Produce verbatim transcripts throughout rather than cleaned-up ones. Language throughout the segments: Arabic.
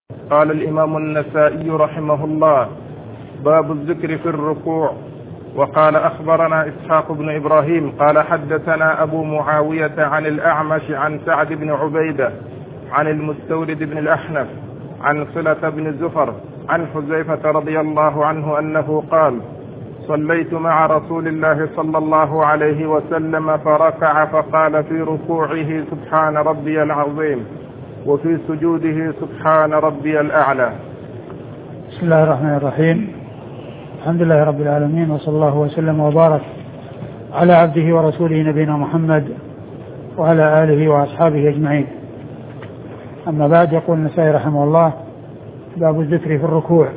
قال الإمام النسائي رحمه الله: باب الذكر في الركوع. وقال أخبرنا إسحاق بن إبراهيم قال حدثنا أبو معاوية عن الأعمش عن سعد بن عبيدة عن المستورد بن الأحنف عن صلة بن زفر عن حذيفة رضي الله عنه أنه قال: صليت مع رسول الله صلى الله عليه وسلم فركع فقال في ركوعه: سبحان ربي العظيم، وفي سجوده: سبحان ربي الأعلى. بسم الله الرحمن الرحيم. الحمد لله رب العالمين، وصلى الله وسلم وبارك على عبده ورسوله نبينا محمد وعلى آله وأصحابه أجمعين. أما بعد، يقول النسائي رحمه الله: باب الذكر في الركوع.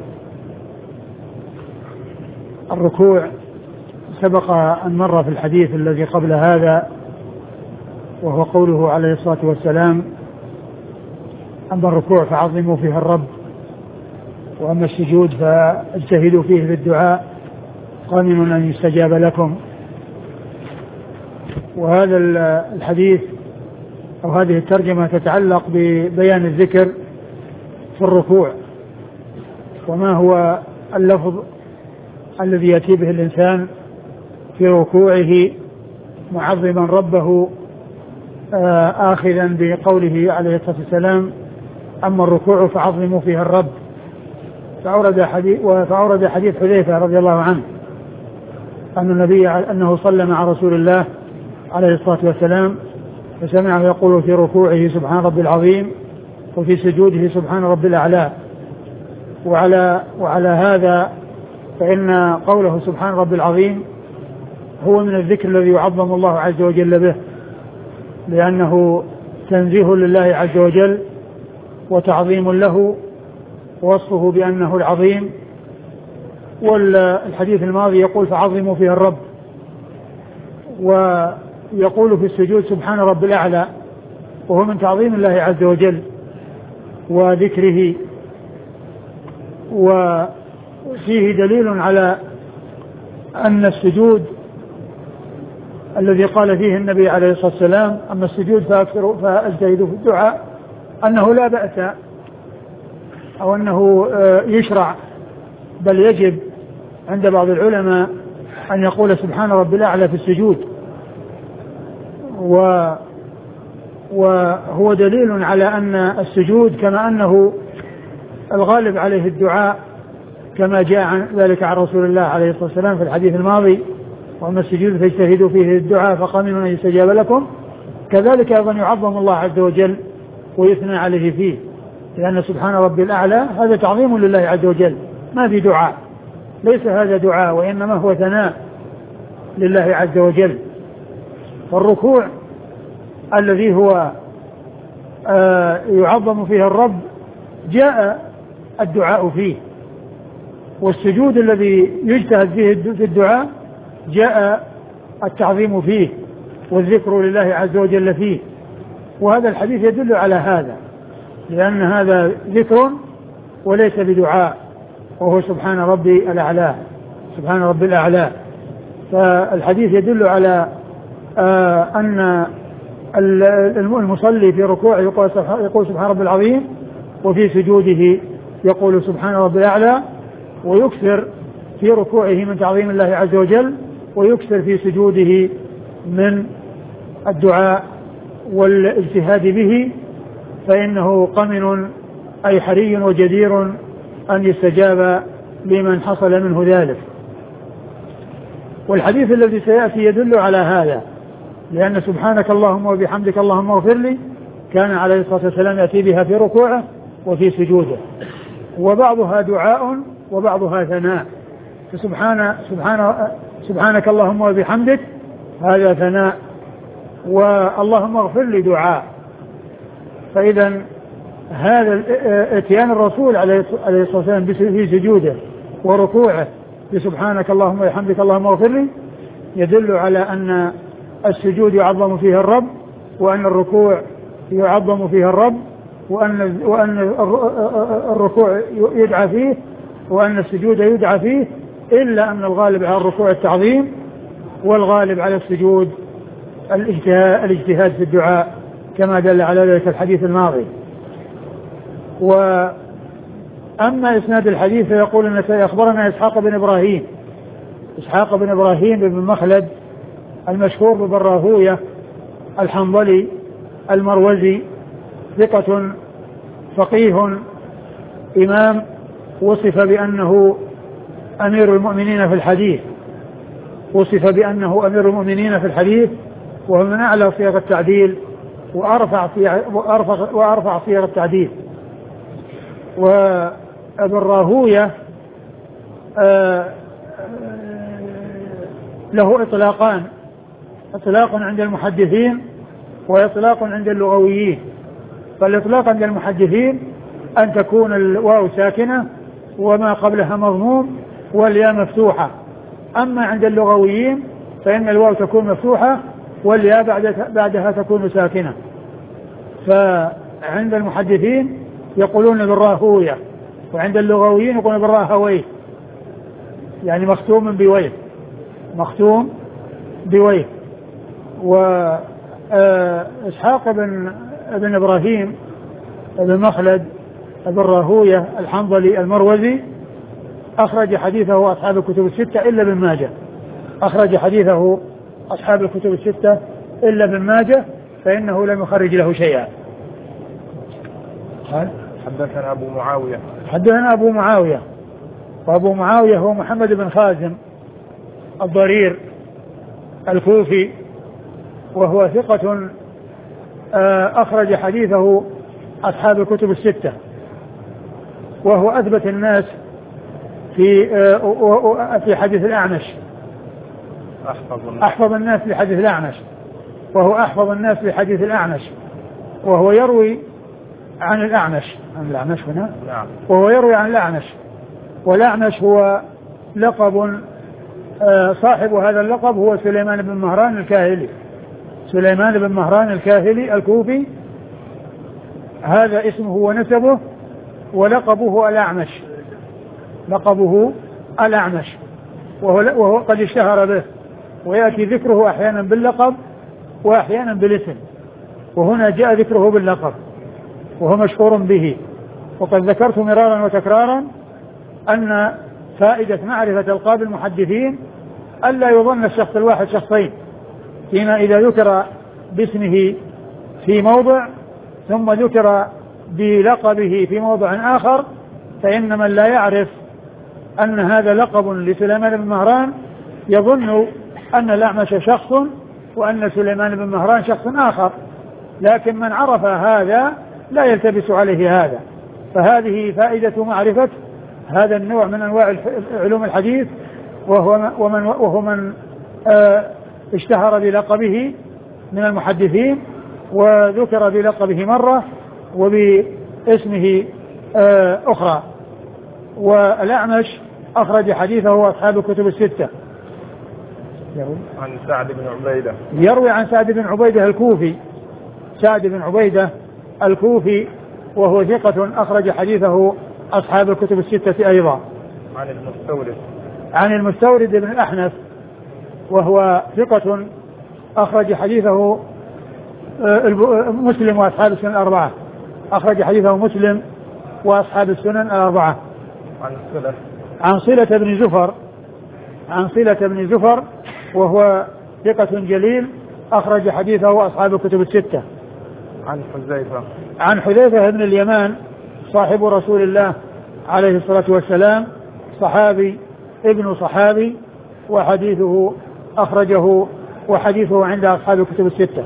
الركوع سبق أن مر في الحديث الذي قبل هذا، وهو قوله عليه الصلاة والسلام: أما الركوع فعظموا فيه الرب، وأما السجود فاجتهدوا فيه في الدعاء، قامن أن يستجاب لكم. وهذا الحديث أو هذه الترجمة تتعلق ببيان الذكر في الركوع، وما هو اللفظ الذي يأتي به الإنسان في ركوعه معظما ربه، آخذا بقوله عليه الصلاة والسلام: أما الركوع فعظموا فيه الرب. فأورد حديث, فأورد حديث حذيفة رضي الله عنه أن النبي أنه صلى مع رسول الله عليه الصلاة والسلام فسمعه يقول في ركوعه: سبحان ربي العظيم، وفي سجوده: سبحان ربي الأعلى. وعلى, وعلى هذا فإن قوله سبحان ربي العظيم هو من الذكر الذي يعظم الله عز وجل به، لأنه تنزيه لله عز وجل وتعظيم له، ووصفه بأنه العظيم. والحديث الماضي يقول: فعظموا فيه الرب. ويقول في السجود: سبحان ربي الأعلى، وهو من تعظيم الله عز وجل وذكره. وفيه دليل على أن السجود الذي قال فيه النبي عليه الصلاة والسلام: أما السجود فأكثروا فأجتهدوا في الدعاء، أنه لا بأس أو أنه يشرع، بل يجب عند بعض العلماء أن يقول سبحان ربي الأعلى في السجود. وهو دليل على أن السجود كما أنه الغالب عليه الدعاء، كما جاء عن ذلك عن رسول الله عليه الصلاة والسلام في الحديث الماضي: وأما السجود فاجتهدوا فيه الدعاء فقامن أن يستجاب لكم. كذلك أيضا يعظم الله عز وجل ويثنى عليه فيه، لأن سبحان ربي الأعلى هذا تعظيم لله عز وجل، ما في دعاء، ليس هذا دعاء، وإنما هو ثناء لله عز وجل. والركوع الذي هو آه يعظم فيه الرب جاء الدعاء فيه، والسجود الذي يجتهد فيه في الدعاء جاء التعظيم فيه والذكر لله عز وجل فيه. وهذا الحديث يدل على هذا، لأن هذا ذكر وليس بدعاء، وهو سبحان ربي الأعلى، سبحان ربي الأعلى. فالحديث يدل على آه أن المصلي في ركوعه يقول سبحان ربي العظيم، وفي سجوده يقول سبحان ربي الأعلى، ويكثر في ركوعه من تعظيم الله عز وجل، ويكثر في سجوده من الدعاء والاجتهاد به، فإنه قمن أي حري وجدير أن يستجاب لمن حصل منه ذلك. والحديث الذي سيأتي يدل على هذا، لأن سبحانك اللهم وبحمدك اللهم اغفر لي كان عليه الصلاة والسلام يأتي بها في ركوعه وفي سجوده، وبعضها دعاء وبعضها ثناء. فسبحان سبحان سبحانك اللهم وبحمدك هذا ثناء، واللهم اغفر لي دعاء. فإذا هذا اتيان الرسول عليه الصلاة والسلام في سجوده وركوعه بسبحانك اللهم وبحمدك اللهم اغفر لي يدل على أن السجود يعظم فيه الرب، وأن الركوع يعظم فيه الرب، وأن وأن الركوع يدعى فيه، وأن السجود يدعى فيه، إلا أن الغالب على الركوع التعظيم، والغالب على السجود الاجتهاد في الدعاء، كما دل على ذلك الحديث الماضي. أما إسناد الحديث فيقول النسائي أخبرنا إسحاق بن إبراهيم إسحاق بن إبراهيم بن مخلد المشهور ببن راهوية الحنظلي المروزي ثقة فقيه إمام وصف بأنه أمير المؤمنين في الحديث وصف بأنه أمير المؤمنين في الحديث وهو من أعلى صيغ التعديل وأرفع وأرفع, وأرفع صيغ التعديل. وابن راهوية له إطلاقان إطلاق عند المحدثين وإطلاق عند اللغويين. فالإطلاق عند المحدثين أن تكون الواو ساكنة وما قبلها مضموم والياء مفتوحة. أما عند اللغويين فإن الواو تكون مفتوحة والياء بعدها تكون ساكنة. فعند المحدثين يقولون بالراهوية وعند اللغويين يقولون بالراهويه يعني مختوم بويه مختوم بويه. وإسحاق بن ابن إبراهيم بن مخلد بن راهوية الحنظلي المروزي أخرج حديثه أصحاب الكتب الستة إلا ابن ماجه أخرج حديثه أصحاب الكتب الستة إلا ابن ماجه فإنه لم يخرج له شيئا. حدثنا أبو معاوية حدثنا أبو معاوية وأبو معاوية هو محمد بن خازم الضرير الكوفي وهو ثقة أخرج حديثه أصحاب الكتب الستة وهو أثبت الناس في في حديث الأعمش أحفظ الناس لحديث الأعمش وهو أحفظ الناس لحديث الأعمش وهو يروي عن الأعمش عن الأعمش هنا نعم. وهو يروي عن الأعمش والأعمش هو لقب صاحب هذا اللقب هو سليمان بن مهران الكاهلي سليمان بن مهران الكاهلي الكوفي هذا اسمه ونسبه ولقبه الأعمش لقبه الأعمش وهو, وهو قد اشتهر به ويأتي ذكره أحيانا باللقب وأحيانا بالاسم وهنا جاء ذكره باللقب وهو مشهور به. وقد ذكرت مرارا وتكرارا أن فائدة معرفة ألقاب المحدثين ألا يظن الشخص الواحد شخصين فيما إذا ذكر باسمه في موضع ثم ذكر بلقبه في موضع آخر فإن من لا يعرف أن هذا لقب لسليمان بن مهران يظن أن الأعمش شخص وأن سليمان بن مهران شخص آخر لكن من عرف هذا لا يلتبس عليه هذا. فهذه فائدة معرفة هذا النوع من أنواع علوم الحديث وهو ومن, وهو من اشتهر بلقبه من المحدثين وذكر بلقبه مرة وباسمه أخرى. والأعمش أخرج حديثه أصحاب الكتب الستة عن سعد بن عبيدة يروي عن سعد بن عبيدة الكوفي سعد بن عبيدة الكوفي وهو ثقة أخرج حديثه أصحاب الكتب الستة أيضا. عن المستورد عن المستورد بن الأحنف وهو ثقة أخرج حديثه مسلم وأصحاب السنن الأربعة أخرج حديثه مسلم وأصحاب السنن الأربعة. عن صلة عن صلة بن زفر عن صلة بن زفر وهو ثقة جليل أخرج حديثه أصحاب الكتب الستة. عن حذيفة عن حذيفة بن اليمان صاحب رسول الله عليه الصلاة والسلام صحابي ابن صحابي وحديثه أخرجه وحديثه عند أصحاب الكتب الستة.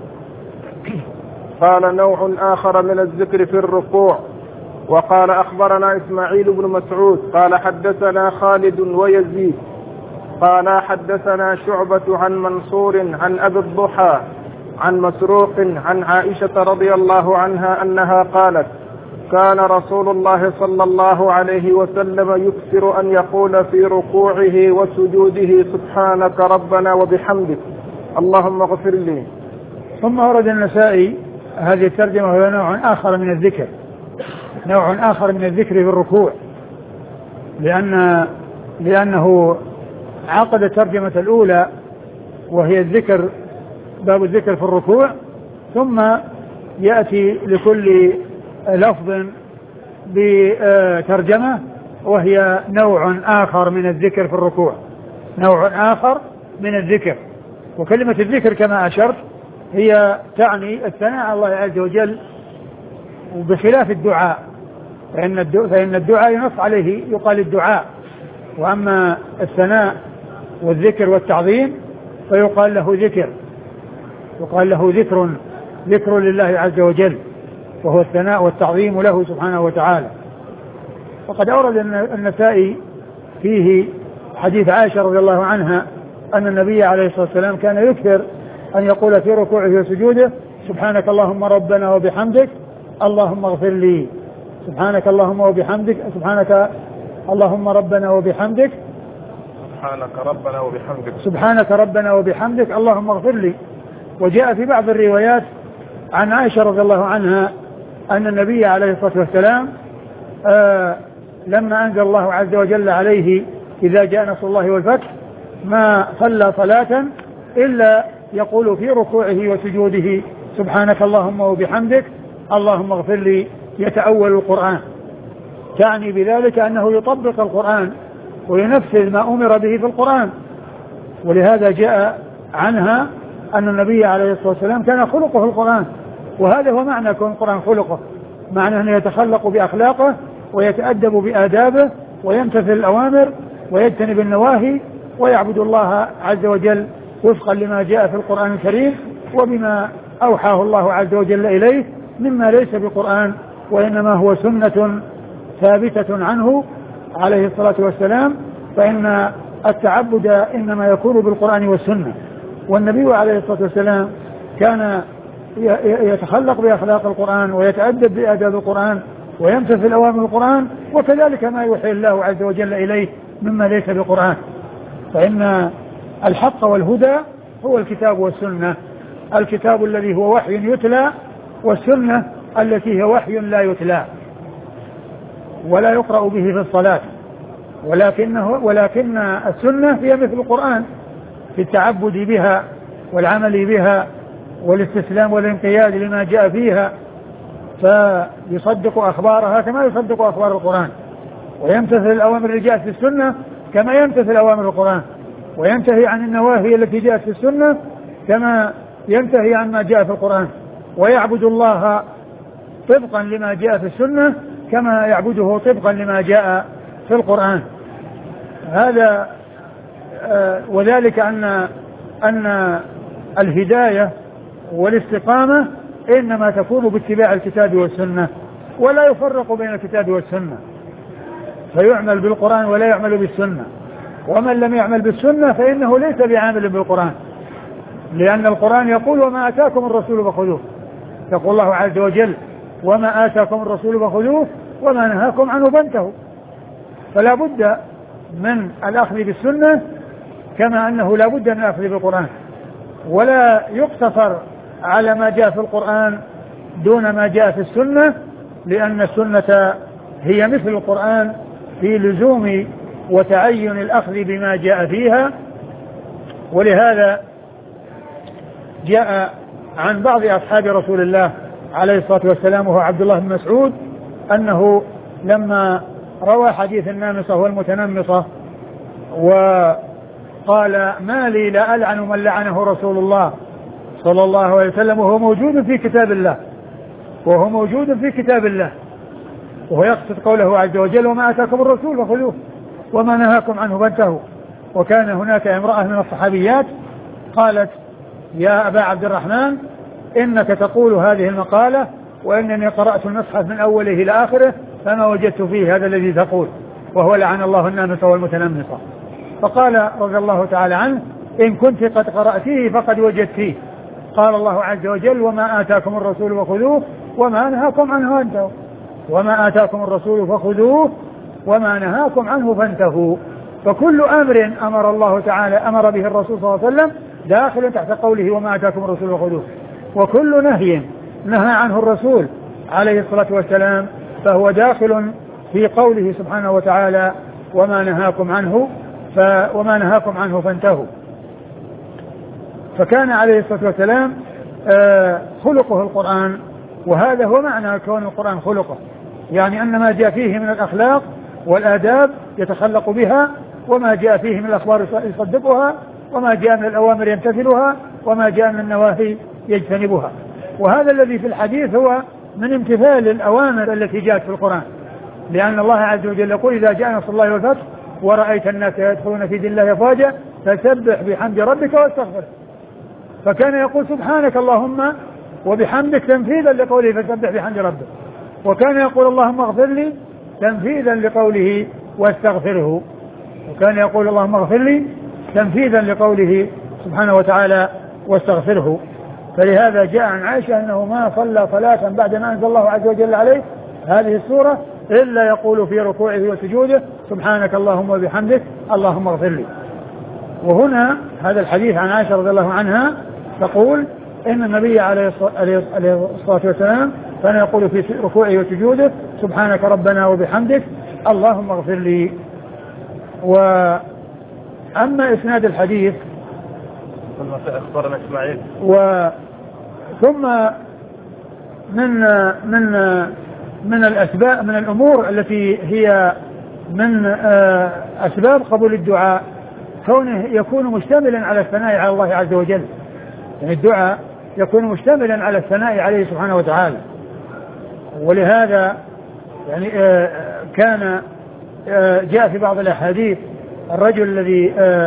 قال نوع آخر من الذكر في الركوع. وقال أخبرنا إسماعيل بن مسعود قال حدثنا خالد ويزيد قال حدثنا شعبة عن منصور عن أبي الضحى عن مسروق عن عائشة رضي الله عنها أنها قالت كان رسول الله صلى الله عليه وسلم يكثر أن يقول في ركوعه وسجوده سبحانك ربنا وبحمدك اللهم اغفر لي. ثم ورد النسائي هذه الترجمة هو نوع آخر من الذكر نوع آخر من الذكر في الركوع لأن لأنه عقد الترجمة الأولى وهي الذكر باب الذكر في الركوع ثم يأتي لكل لفظ بترجمة وهي نوع آخر من الذكر في الركوع، نوع آخر من الذكر. وكلمة الذكر كما أشرت هي تعني الثناء على الله عز وجل، وبخلاف الدعاء، فإن الدعاء ينص عليه يقال الدعاء، وأما الثناء والذكر والتعظيم فيقال له ذكر، يقال له ذكر، ذكر لله عز وجل، وهو الثناء والتعظيم له سبحانه وتعالى. وقد أورد النسائي فيه حديث عائشة رضي الله عنها أن النبي عليه الصلاة والسلام كان يكثر أن يقول في ركوعه وسجوده سبحانك اللهم ربنا وبحمدك اللهم اغفر لي، سبحانك اللهم وبحمدك، سبحانك اللهم ربنا وبحمدك سبحانك ربنا وبحمدك سبحانك ربنا وبحمدك اللهم اغفر لي. وجاء في بعض الروايات عن عائشة رضي الله عنها أن النبي عليه الصلاة والسلام آه لما أنزل الله عز وجل عليه إذا جاء نصر الله والفتح ما صلى صلاة إلا يقول في ركوعه وسجوده سبحانك اللهم وبحمدك اللهم اغفر لي، يتأول القرآن، تعني بذلك أنه يطبق القرآن وينفذ ما أمر به في القرآن. ولهذا جاء عنها أن النبي عليه الصلاة والسلام كان خلقه القرآن، وهذا هو معنى كون القرآن خلقه، معنى أنه يتخلق بأخلاقه ويتأدب بآدابه ويمتثل الأوامر ويجتنب النواهي ويعبد الله عز وجل وفقا لما جاء في القرآن الكريم وبما أوحاه الله عز وجل إليه مما ليس بقرآن وإنما هو سنة ثابتة عنه عليه الصلاة والسلام. فإن التعبد إنما يكون بالقرآن والسنة، والنبي عليه الصلاة والسلام كان يتخلق بأخلاق القرآن ويتأدب بآداب القرآن ويمتثل أوامر القرآن، وكذلك ما يوحي الله عز وجل إليه مما ليس بقرآن. فإن الحق والهدى هو الكتاب والسنة، الكتاب الذي هو وحي يتلى، والسنة التي هي وحي لا يتلى ولا يقرأ به في الصلاة، ولكنه ولكن السنة هي مثل القرآن في التعبد بها والعمل بها والاستسلام والانقياد لما جاء فيها، فيصدق أخبارها كما يصدق أخبار القرآن، ويمتثل الأوامر التي جاءت في السنة كما يمتثل أوامر القرآن، وينتهي عن النواهي التي جاءت في السنة كما ينتهي عن ما جاء في القرآن، ويعبد الله طبقا لما جاء في السنة كما يعبده طبقا لما جاء في القرآن. هذا آه وذلك أن أن الهداية والاستقامة إنما تكون باتباع الكتاب والسنة، ولا يفرق بين الكتاب والسنة، فيعمل بالقرآن ولا يعمل بالسنة. ومن لم يعمل بالسنة فإنه ليس بعامل بالقرآن، لأن القرآن يقول وما آتاكم الرسول فخذوه، يقول الله عز وجل وما آتاكم الرسول فخذوه وما نهاكم عنه فانتهوا. فلا بد من الأخذ بالسنة كما أنه لا بد من الأخذ بالقرآن، ولا يقتصر على ما جاء في القرآن دون ما جاء في السنة، لأن السنة هي مثل القرآن في لزوم وتعين الأخذ بما جاء فيها. ولهذا جاء عن بعض أصحاب رسول الله عليه الصلاة والسلام وهو عبد الله بن مسعود أنه لما روى حديث النامصة والمتنمصة وقال ما لي لا ألعن من لعنه رسول الله صلى الله عليه وسلم وهو موجود في كتاب الله وهو موجود في كتاب الله وهو يقصد قوله عز وجل وما آتاكم الرسول فخذوه وما نهاكم عنه فانتهوا. وكان هناك امرأة من الصحابيات قالت يا أبا عبد الرحمن إنك تقول هذه المقالة وإنني قرأت المصحف من أوله إلى آخره فما وجدت فيه هذا الذي تقول وهو لعن الله النامصة والمتنمصة. فقال رضي الله تعالى عنه إن كنت قد قرأتيه فقد وجدتيه. قال الله عز وجل وما آتاكم الرسول فخذوه وما نهاكم عنه فانتهوا، وما آتاكم الرسول فخذوه وما نهاكم عنه فانتهوا. فكل أمر أمر الله تعالى أمر به الرسول صلى الله عليه وسلم داخل تحت قوله وما آتاكم الرسول فخذوه، وكل نهي نهى عنه الرسول عليه الصلاة والسلام فهو داخل في قوله سبحانه وتعالى وما نهاكم عنه ف وما نهاكم عنه فانتهوا. فكان عليه الصلاة والسلام آه خلقه القرآن، وهذا هو معنى كون القرآن خلقه، يعني أن ما جاء فيه من الأخلاق والآداب يتخلق بها، وما جاء فيه من الأخبار يصدقها، وما جاء من الأوامر يمتثلها، وما جاء من النواهي يجتنبها. وهذا الذي في الحديث هو من امتثال الأوامر التي جاءت في القرآن، لأن الله عز وجل يقول إذا جاء نصر الله والفتح ورأيت الناس يدخلون في دين الله أفواجا فسبح بحمد ربك واستغفره. فكان يقول سبحانك اللهم وبحمدك تنفيذا لقوله فسبح بحمد ربك، وكان يقول اللهم اغفر لي تنفيذا لقوله واستغفره، وكان يقول اللهم اغفر لي تنفيذا لقوله سبحانه وتعالى واستغفره. فلهذا جاء عن عائشة أنه ما صلى صلاة بعد ما أنزل الله عز وجل عليه هذه السورة إلا يقول في ركوعه وسجوده سبحانك اللهم وبحمدك اللهم اغفر لي. وهنا هذا الحديث عن عائشة رضي الله عنها تقول إن النبي عليه الصلاة والسلام كان يقول في ركوعه وسجوده سبحانك ربنا وبحمدك اللهم اغفر لي. وأما إسناد الحديث أخبرنا إسماعيل و ثم من من من الأسباب من الأمور التي هي من أسباب قبول الدعاء كونه يكون مشتملا على الثناء على الله عز وجل، يعني الدعاء يكون مشتملا على الثناء عليه سبحانه وتعالى. ولهذا يعني كان جاء في بعض الأحاديث الرجل الذي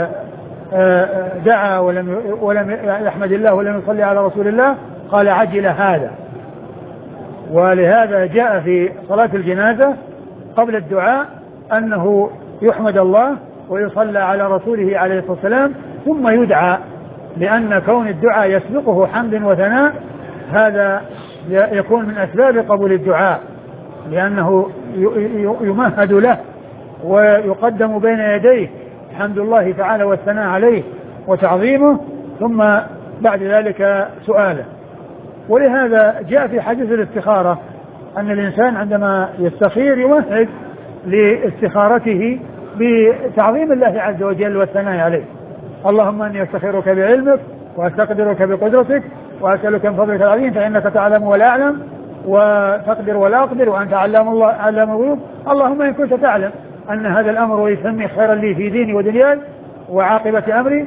دعا ولم ولم يحمد الله ولم يصلي على رسول الله قال عجل هذا. ولهذا جاء في صلاة الجنازة قبل الدعاء أنه يحمد الله ويصلى على رسوله عليه الصلاة والسلام ثم يدعى، لأن كون الدعاء يسبقه حمد وثناء هذا يكون من أسباب قبول الدعاء، لأنه يمهد له ويقدم بين يديه حمد الله تعالى والثناء عليه وتعظيمه ثم بعد ذلك سؤاله. ولهذا جاء في حديث الاستخارة أن الإنسان عندما يستخير يمهد لاستخارته بتعظيم الله عز وجل والثناء عليه. اللهم أني أستخيرك بعلمك وأستقدرك بقدرتك وأسألك من فضلك العظيم فإنك تعلم ولا أعلم وتقدر ولا أقدر وأنت علام الله علام الغيوب. اللهم إن كنت تعلم أن هذا الأمر يسمي خيرا لي في ديني ودنياي وعاقبة أمري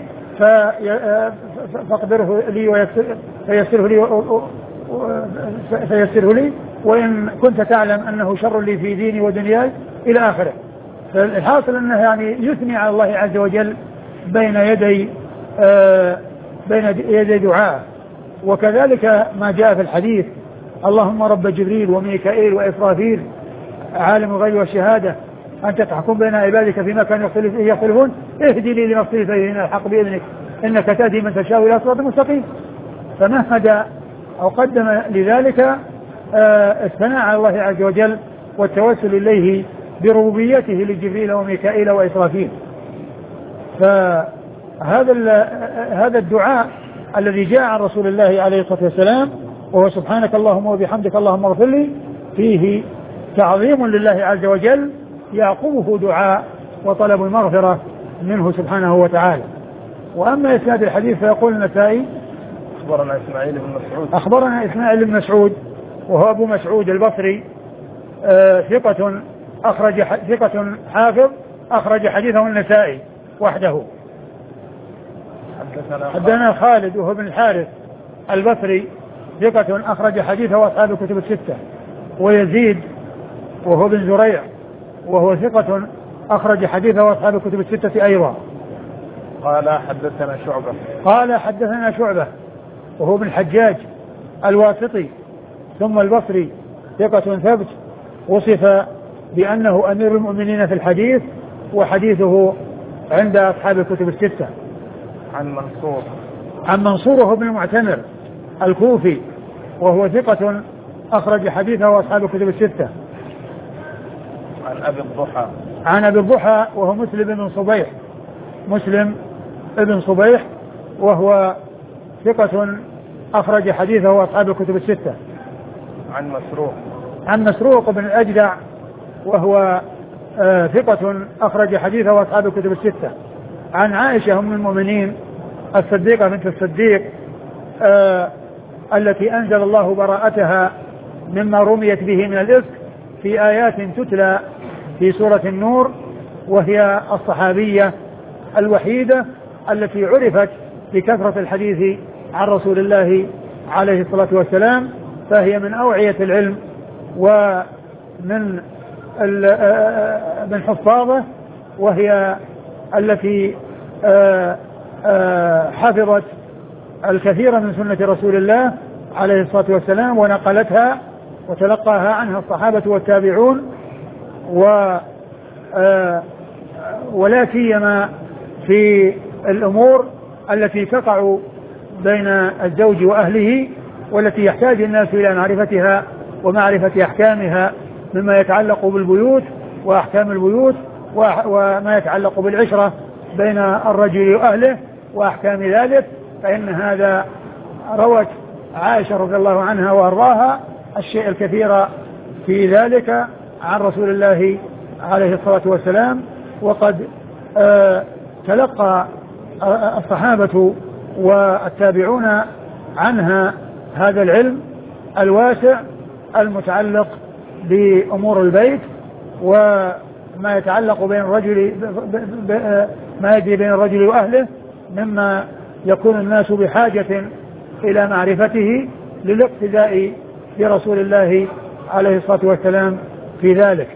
فاقدره لي فيسره لي فيسره لي وإن كنت تعلم أنه شر لي في ديني ودنياي إلى آخره. فالحاصل أنه يعني يثني على الله عز وجل بين يدي آه بين يدي دعاء. وكذلك ما جاء في الحديث اللهم رب جبريل وميكائيل وإسرافيل عالم الغيب والشهادة أنت تحكم بين عبادك فيما كانوا يختلفون اهدي لي لما اختلف فيه من الحق بإذنك إنك تهدي من تشاء إلى صراط مستقيم. فمهد أو قدم لذلك آه الثناء على الله عز وجل والتوسل إليه بربوبيته لجبريل وميكائيل وإسرافيل. فهذا هذا الدعاء الذي جاء عن رسول الله عليه الصلاة والسلام وهو سبحانك اللهم وبحمدك اللهم اغفر لي فيه تعظيم لله عز وجل يعقبه دعاء وطلب المغفرة منه سبحانه وتعالى. وأما إسناد الحديث فيقول النسائي أخبرنا إسماعيل بن مسعود أخبرنا إسماعيل بن مسعود وهو أبو مسعود البصري آه ثقة أخرج ثقة حافظ أخرج حديثه النسائي وحده. حدثنا خالد وهو بن الحارث البصري ثقة أخرج حديثه أصحاب الكتب الستة. ويزيد وهو بن زريع وهو ثقة أخرج حديثه أصحاب الكتب الستة أيضا. قال حدثنا شعبة قال حدثنا شعبة وهو بن الحجاج الواسطي ثم البصري ثقة ثبت وصف بأنه أمير المؤمنين في الحديث وحديثه عند أصحاب الكتب الستة. عن منصور عن منصور وهو بن المعتمر الكوفي وهو ثقة أخرج حديثه أصحاب الكتب الستة. عن أبي الضحى عن أبي الضحى وهو مسلم بن صبيح مسلم ابن صبيح وهو ثقة أخرج حديثه أصحاب الكتب الستة. عن مسروق عن مسروق بن الأجدع وهو آه ثقة أخرج حديثه أصحاب الكتب الستة. عن عائشة أم المؤمنين الصديقة بنت الصديق آه التي أنزل الله براءتها مما رميت به من الإفك في آيات تتلى في سورة النور، وهي الصحابية الوحيدة التي عرفت بكثرة الحديث عن رسول الله عليه الصلاة والسلام، فهي من أوعية العلم ومن من حفاظه، وهي التي حفظت الكثير من سنة رسول الله عليه الصلاة والسلام ونقلتها وتلقاها عنها الصحابة والتابعون، و ولا سيما في الأمور التي تقع بين الزوج وأهله والتي يحتاج الناس إلى معرفتها ومعرفة أحكامها، مما يتعلق بالبيوت وأحكام البيوت وما يتعلق بالعشرة بين الرجل وأهله وأحكام ذلك. فإن هذا روت عائشة رضي الله عنها وأرضاها الشيء الكثير في ذلك عن رسول الله عليه الصلاة والسلام، وقد آه تلقى آه الصحابة والتابعون عنها هذا العلم الواسع المتعلق بأمور البيت وما يتعلق بين الرجل ما يجري بين الرجل وأهله، مما يكون الناس بحاجة إلى معرفته للاقتداء برسول الله عليه الصلاة والسلام في ذلك.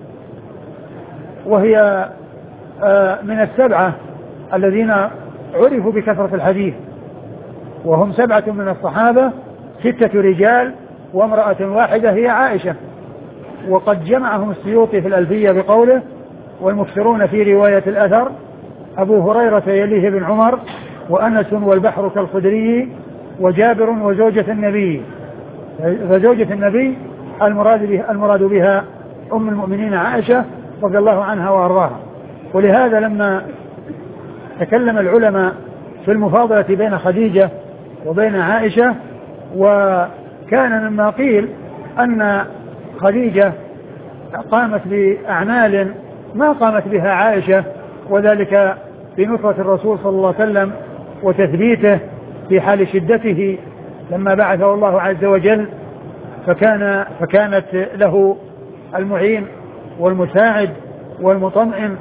وهي من السبعة الذين عرفوا بكثرة الحديث، وهم سبعة من الصحابة، ستة رجال وامرأة واحدة هي عائشة. وقد جمعهم السيوطي في الألفية بقوله: والمكثرون في رواية الأثر أبو هريرة يليه بن عمر وأنس والبحر كالخدري وجابر وزوجة النبي. فزوجة النبي المراد بها, المراد بها أم المؤمنين عائشة رضي الله عنها وأرضاها. ولهذا لما تكلم العلماء في المفاضلة بين خديجة وبين عائشة، وكان مما قيل أن خديجة قامت بأعمال ما قامت بها عائشة، وذلك بنصرة الرسول صلى الله عليه وسلم وتثبيته في حال شدته لما بعثه الله عز وجل، فكان فكانت له المعين والمساعد والمطمئن،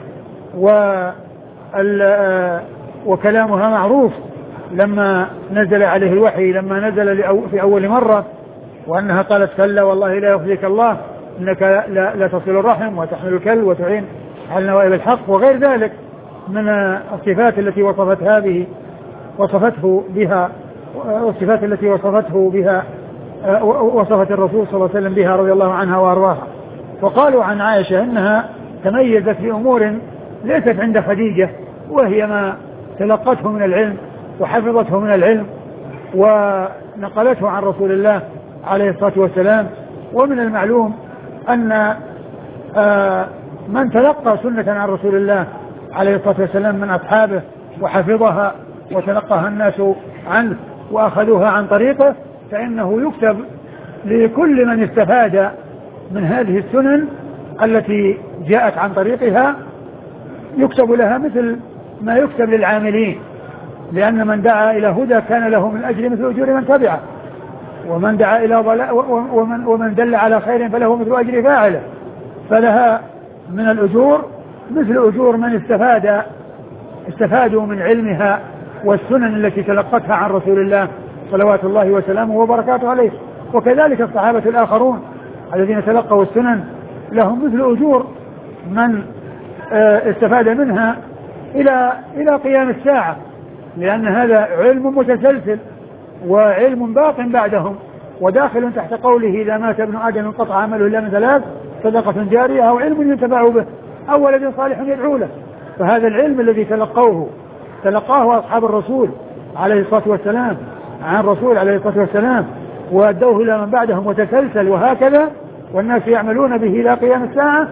وكلامها معروف لما نزل عليه الوحي، لما نزل في أول مرة، وأنها قالت: كلا والله لا يخزيك الله إنك لا, لا تصل الرحم وتحمل الكل وتعين على نوائب الحق، وغير ذلك من الصفات التي وصفتها به وصفته بها والصفات التي وصفته بها وصفت الرسول صلى الله عليه وسلم بها رضي الله عنها وأرضاها. وقالوا عن عائشة إنها تميزت بأمور ليست عند خديجة، وهي ما تلقته من العلم وحفظته من العلم ونقلته عن رسول الله عليه الصلاة والسلام. ومن المعلوم أن من تلقى سنة عن رسول الله عليه الصلاة والسلام من أصحابه وحفظها وتلقاها الناس عنه وأخذوها عن طريقه، فإنه يكتب لكل من استفاد من هذه السنن التي جاءت عن طريقها، يكتب لها مثل ما يكتب للعاملين، لأن من دعا إلى هدى كان له من أجر مثل أجور من تبعه، ومن دعا إلى ضلال ومن, ومن دل على خير فله مثل أجر فاعله، فلها من الأجور مثل أجور من استفاد استفادوا من علمها والسنن التي تلقتها عن رسول الله صلوات الله وسلامه وبركاته عليه. وكذلك الصحابة الآخرون الذين تلقوا السنن لهم مثل أجور من استفاد منها إلى إلى قيام الساعة، لأن هذا علم متسلسل وعلم باق بعدهم، وداخل تحت قوله: إذا مات ابن آدم انقطع عمله إلا من ثلاث: صدقة جارية أو علم ينتفع به أو ولد صالح يدعو له. فهذا العلم الذي تلقوه تلقاه أصحاب الرسول عليه الصلاة والسلام عن الرسول عليه الصلاة والسلام وأدوه إلى من بعدهم وتسلسل وهكذا، والناس يعملون به إلى قيام الساعة.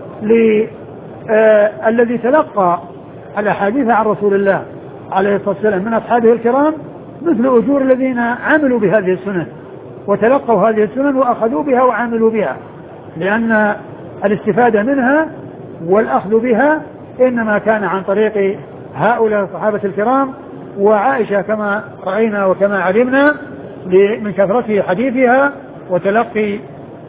الذي تلقى الأحاديث عن رسول الله عليه الصلاة والسلام من أصحابه الكرام مثل أجور الذين عملوا بهذه السنن وتلقوا هذه السنن وأخذوا بها وعملوا بها، لأن الاستفادة منها والأخذ بها إنما كان عن طريق هؤلاء الصحابة الكرام. وعائشة كما رأينا وكما علمنا من كثرة حديثها وتلقي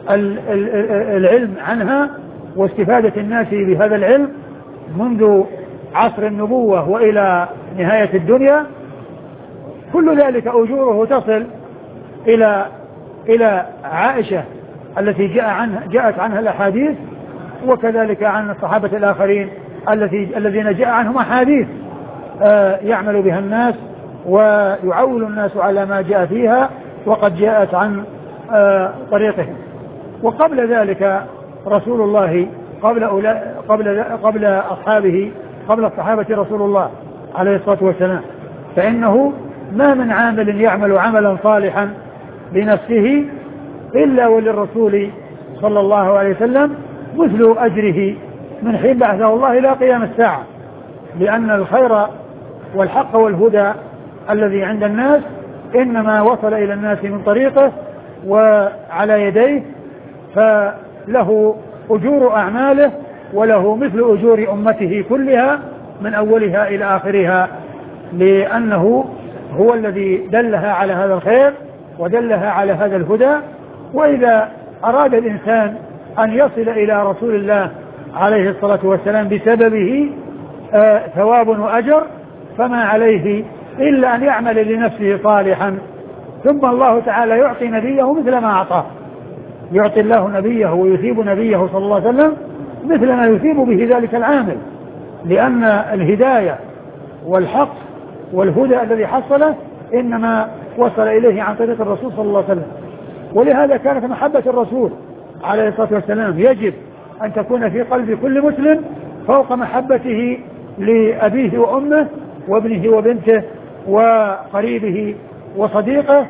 العلم عنها واستفادة الناس بهذا العلم منذ عصر النبوة وإلى نهاية الدنيا، كل ذلك أجوره تصل إلى إلى عائشة التي جاء عنها جاءت عنها الأحاديث، وكذلك عن الصحابة الآخرين الذي الذين جاء عنهم أحاديث آه يعمل بها الناس ويعول الناس على ما جاء فيها وقد جاءت عن آه طريقهم. وقبل ذلك رسول الله قبل قبل قبل أصحابه قبل الصحابة رسول الله عليه الصلاة والسلام، فإنه ما من عامل يعمل عملا صالحا لنفسه إلا وللرسول صلى الله عليه وسلم مثل أجره من حين بعثه الله إلى قيام الساعة، لأن الخير والحق والهدى الذي عند الناس إنما وصل إلى الناس من طريقه وعلى يديه، فله أجور أعماله وله مثل أجور أمته كلها من أولها إلى آخرها، لأنه هو الذي دلها على هذا الخير ودلها على هذا الهدى. وإذا أراد الإنسان أن يصل إلى رسول الله عليه الصلاة والسلام بسببه آه ثواب وأجر فما عليه إلا أن يعمل لنفسه صالحا، ثم الله تعالى يعطي نبيه مثل ما أعطاه، يعطي الله نبيه ويثيب نبيه صلى الله عليه وسلم مثل ما يثيب به ذلك العامل، لأن الهداية والحق والهدى الذي حصله إنما وصل إليه عن طريق الرسول صلى الله عليه وسلم. ولهذا كانت محبة الرسول عليه الصلاة والسلام يجب أن تكون في قلب كل مسلم فوق محبته لأبيه وأمه وابنه وبنته وقريبه وصديقه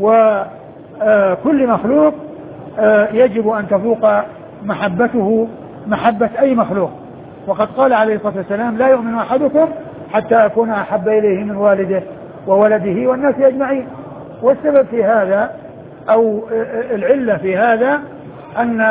وكل مخلوق يجب أن تفوق محبته محبة أي مخلوق. وقد قال عليه الصلاة والسلام لا يؤمن أحدكم حتى أكون أحب إليه من والده وولده والناس أجمعين. والسبب في هذا أو العلة في هذا أن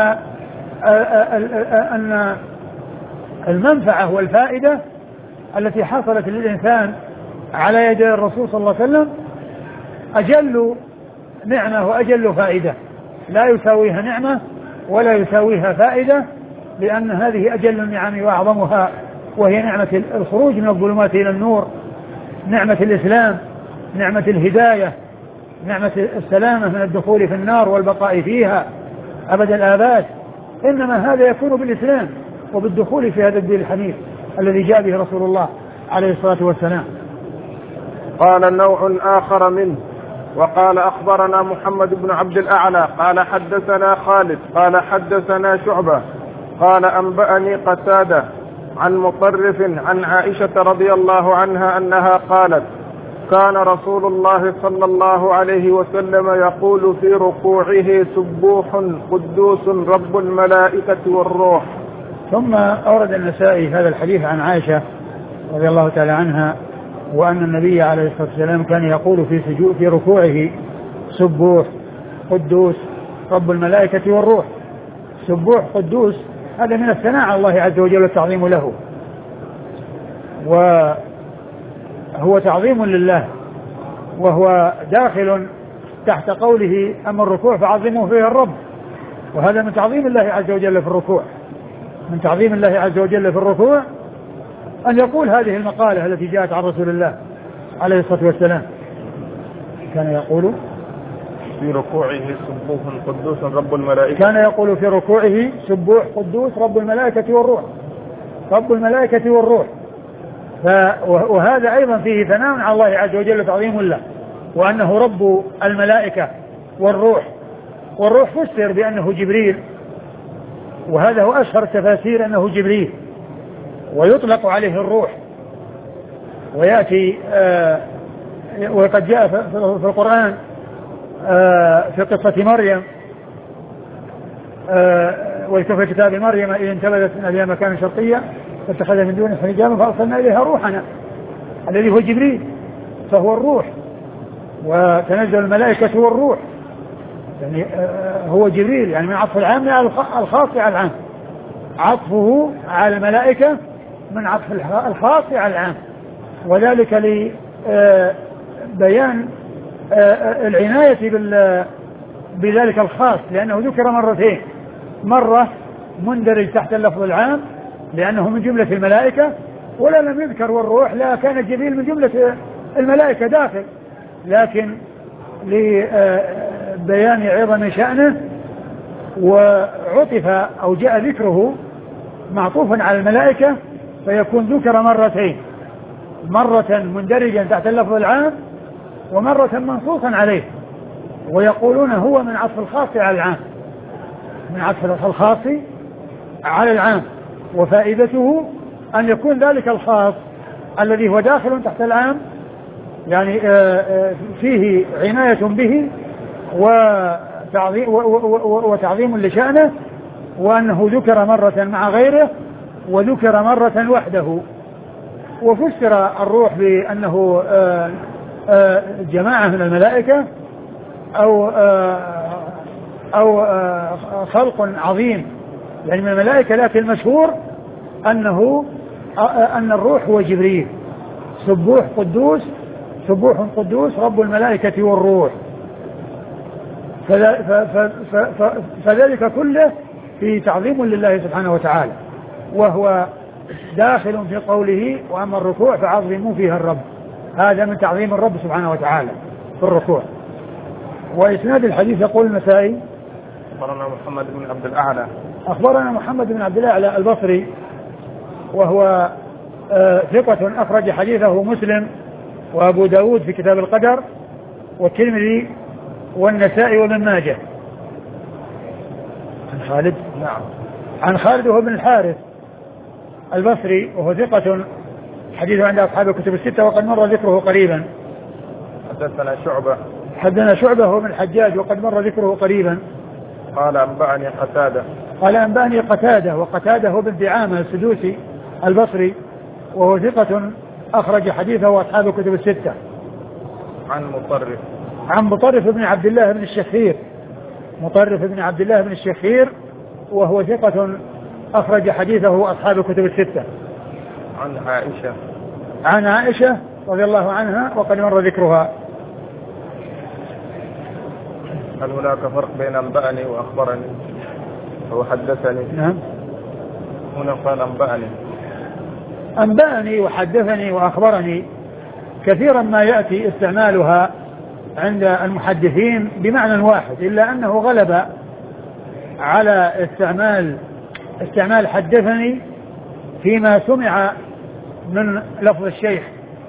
أن المنفعة والفائدة التي حصلت للإنسان على يد الرسول صلى الله عليه وسلم أجل نعمة وأجل فائدة، لا يساويها نعمة ولا يساويها فائدة، لأن هذه أجل النعم وأعظمها، وهي نعمة الخروج من الظلمات إلى النور، نعمة الإسلام، نعمة الهداية، نعمة السلامة من الدخول في النار والبقاء فيها أبد الآباد. إنما هذا يكون بالإسلام وبالدخول في هذا الدين الحنيف الذي جاء به رسول الله عليه الصلاة والسلام. قال نوع آخر منه. وقال أخبرنا محمد بن عبد الأعلى قال حدثنا خالد قال حدثنا شعبة قال أنبأني قتادة عن مطرف عن عائشة رضي الله عنها أنها قالت كان رسول الله صلى الله عليه وسلم يقول في ركوعه سبوح قدوس رب الملائكة والروح. ثم أورد النسائي هذا الحديث عن عائشة رضي الله تعالى عنها وأن النبي عليه الصلاة والسلام كان يقول في سجود في ركوعه سبوح قدوس رب الملائكة والروح. سبوح قدوس هذا من الثناء على الله عز وجل والتعظيم له، وهو تعظيم لله، وهو داخل تحت قوله أما الركوع فعظموا فيه الرب، وهذا من تعظيم الله عز وجل في الركوع. من تعظيم الله عز وجل في الركوع أن يقول هذه المقالة التي جاءت عن رسول الله عليه الصلاة والسلام، كان يقول في ركوعه سبوح قدوس رب الملائكة، كان يقول في ركوعه سبوح قدوس رب الملائكة والروح، رب الملائكة والروح. وهذا أيضا فيه ثناء على الله عز وجل تعظيم له، وأنه رب الملائكة والروح. والروح فسر بأنه جبريل، وهذا هو أشهر التفاسير أنه جبريل، ويطلق عليه الروح. ويأتي آه وقد جاء في القرآن آه في قصة مريم آه واذكر في كتاب مريم إذ انتبذت من أهلها مكانا شرقيا فاتخذ من دونه حجابا فأرسلنا إليها روحنا الذي هو جبريل، فهو الروح. وتنزل الملائكة والروح، يعني آه هو جبريل، يعني من عطف العام على الخاص على العام، عطفه على الملائكة من عطف الخاص على العام، وذلك لبيان العناية بذلك الخاص لأنه ذكر مرتين، مرة مندرج تحت اللفظ العام لأنه من جملة الملائكة، ولا لم يذكر والروح لا كان جبريل من جملة الملائكة داخل، لكن لبيان عظم شأنه وعطف أو جاء ذكره معطوفا على الملائكة فيكون ذكر مرتين، مرة مندرجا تحت اللفظ العام ومرة منصوصا عليه، ويقولون هو من عطف الخاص على العام، من عطف الخاص على العام، وفائدته أن يكون ذلك الخاص الذي هو داخل تحت العام يعني فيه عناية به وتعظيم, وتعظيم لشأنه، وأنه ذكر مرة مع غيره وذكر مرة وحده. وفسر الروح بأنه جماعة من الملائكة أو أو خلق عظيم يعني من الملائكة، لكن المشهور أنه أن الروح هو جبريل، سبوح قدوس سبوح قدوس رب الملائكة والروح، فذلك كله في تعظيم لله سبحانه وتعالى، وهو داخل في قوله وأما الركوع فعظموا فيها الرب، هذا من تعظيم الرب سبحانه وتعالى في الركوع. وإسناد الحديث يقول النسائي أخبرنا محمد بن عبد الأعلى أخبرنا محمد بن عبد الأعلى البصري وهو آه ثقة أخرج حديثه مسلم وأبو داود في كتاب القدر والترمذي والنسائي وابن ماجه. عن خالد نعم عن خالد وهو بن الحارث البصري وهو ثقة حديثه عند أصحاب الكتب الستة وقد مر ذكره قريبا. حدثنا شعبة حدثنا شعبة هو من الحجاج وقد مر ذكره قريبا. قال أنبأني قتادة قال أنبأني قتادة وقتادة هو بن دعامة السدوسي البصري وهو ثقة أخرج حديثه أصحاب الكتب الستة. عن مطرف عن مطرف بن عبد الله بن الشخير مطرف بن عبد الله بن الشخير وهو ثقة أخرج حديثه أصحاب الكتب الستة. عن عائشة عن عائشة رضي الله عنها وقد مر ذكرها. هل هناك فرق بين أنبأني وأخبرني أو حدثني؟ نعم هنا قال أنبأني أنبأني وحدثني وأخبرني كثيرا ما يأتي استعمالها عند المحدثين بمعنى واحد، إلا أنه غلب على استعمال استعمال حدثني فيما سمع من لفظ الشيخ،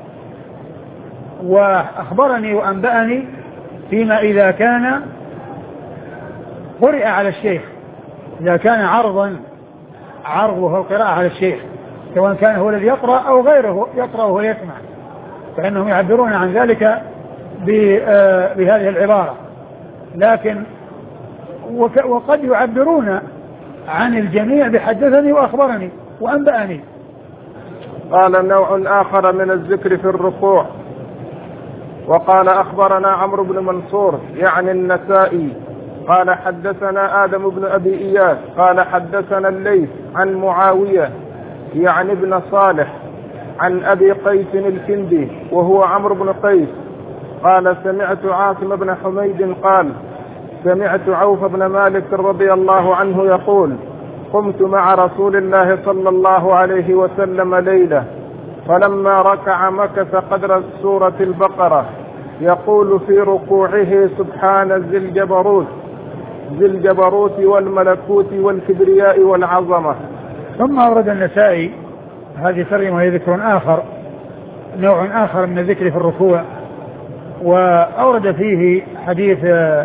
وأخبرني وأنبأني فيما إذا كان قرئ على الشيخ، إذا كان عرضا عرض وهو القراءة على الشيخ سواء كان هو الذي يقرأ أو غيره يقرأ وهو يسمع، فإنهم يعبرون عن ذلك بهذه العبارة. لكن وقد يعبرون عن الجميع بحدثني وأخبرني وأنبأني. قال نوع آخر من الذكر في الركوع. وقال أخبرنا عمرو بن منصور يعني النسائي قال حدثنا آدم بن أبي إياس قال حدثنا الليث عن معاوية يعني ابن صالح عن أبي قيس الكندي وهو عمرو بن قيس قال سمعت عاصم بن حميد قال سمعت عوف بن مالك رضي الله عنه يقول قمت مع رسول الله صلى الله عليه وسلم ليلة فلما ركع مكث قدر سورة البقرة يقول في ركوعه سبحان ذي الجبروت ذي الجبروت والملكوت والكبرياء والعظمة. ثم أورد النسائي هذه ترجمة وهي ذكر آخر نوع آخر من الذكر في الركوع، وأورد فيه حديث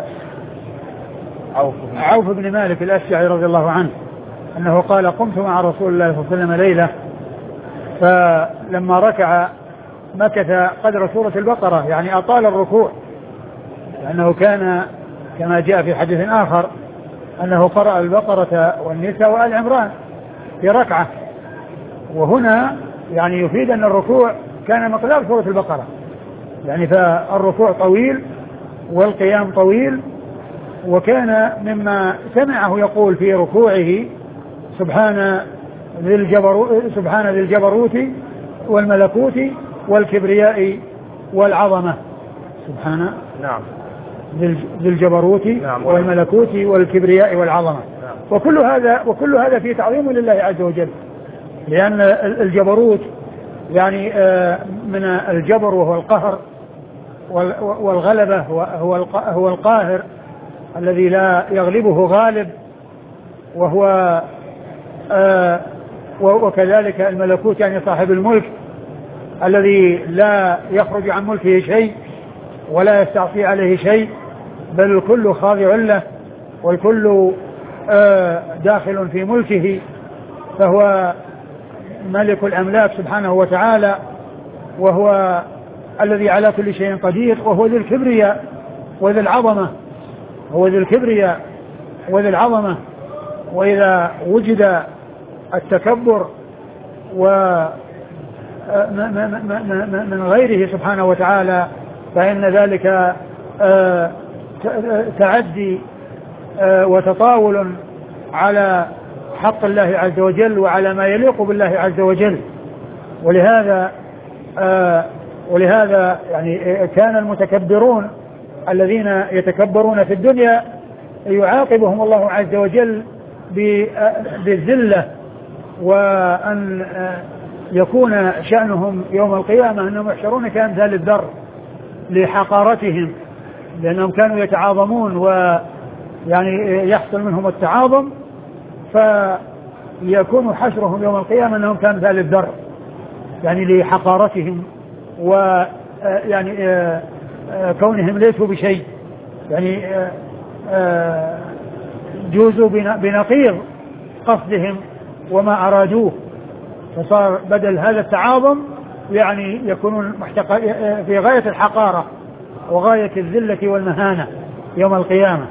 عوف, عوف بن مالك الأشجعي رضي الله عنه أنه قال قمت مع رسول الله صلى الله عليه وسلم ليلة فلما ركع مكث قدر سورة البقرة يعني أطال الركوع، لأنه كان كما جاء في حديث آخر أنه قرأ البقرة والنساء وآل عمران في ركعة، وهنا يعني يفيد أن الركوع كان مقدار سورة البقرة، يعني فالركوع طويل والقيام طويل، وكان مما سمعه يقول في ركوعه سبحان ذي الجبروت سبحان ذي الجبروت والملكوت والكبرياء والعظمة. سبحان نعم ذي الجبروت والملكوت والكبرياء والعظمة. وكل هذا وكل هذا فيه تعظيم لله عز وجل، لأن الجبروت يعني من الجبر وهو القهر، والغلبة هو القاهر الذي لا يغلبه غالب، وهو وكذلك الملكوت يعني صاحب الملك الذي لا يخرج عن ملكه شيء ولا يستعصي عليه شيء، بل الكل خاضع له والكل داخل في ملكه، فهو ملك الأملاك سبحانه وتعالى، وهو الذي على كل شيء قدير، وهو ذي الكبرياء وذي العظمة هو ذي الكبرياء وذي العظمة. وإذا وجد التكبر من غيره سبحانه وتعالى فإن ذلك تعدي وتطاول على حق الله عز وجل وعلى ما يليق بالله عز وجل. ولهذا ولهذا يعني كان المتكبرون الذين يتكبرون في الدنيا يعاقبهم الله عز وجل بالذلة، وأن يكون شأنهم يوم القيامة أنهم يحشرون كأمثال الذر لحقارتهم، لأنهم كانوا يتعاظمون ويعني يحصل منهم التعاظم، فيكون حشرهم يوم القيامة أنهم كأمثال الذر يعني لحقارتهم ويعني كونهم ليسوا بشيء، يعني جوزوا بنقيض قصدهم وما أرادوه، فصار بدل هذا التعاظم يعني يكونون في غاية الحقارة وغاية الذلة والمهانة يوم القيامة.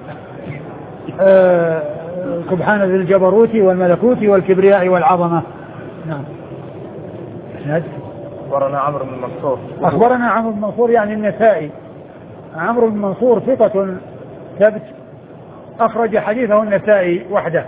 أه سبحان ذي الجبروت والملكوت والكبرياء والعظمة. نعم. أخبرنا عمرو بن منصور أخبرنا عمرو بن منصور يعني النسائي. عمرو بن منصور ثقة ثبت أخرج حديثه النسائي وحده،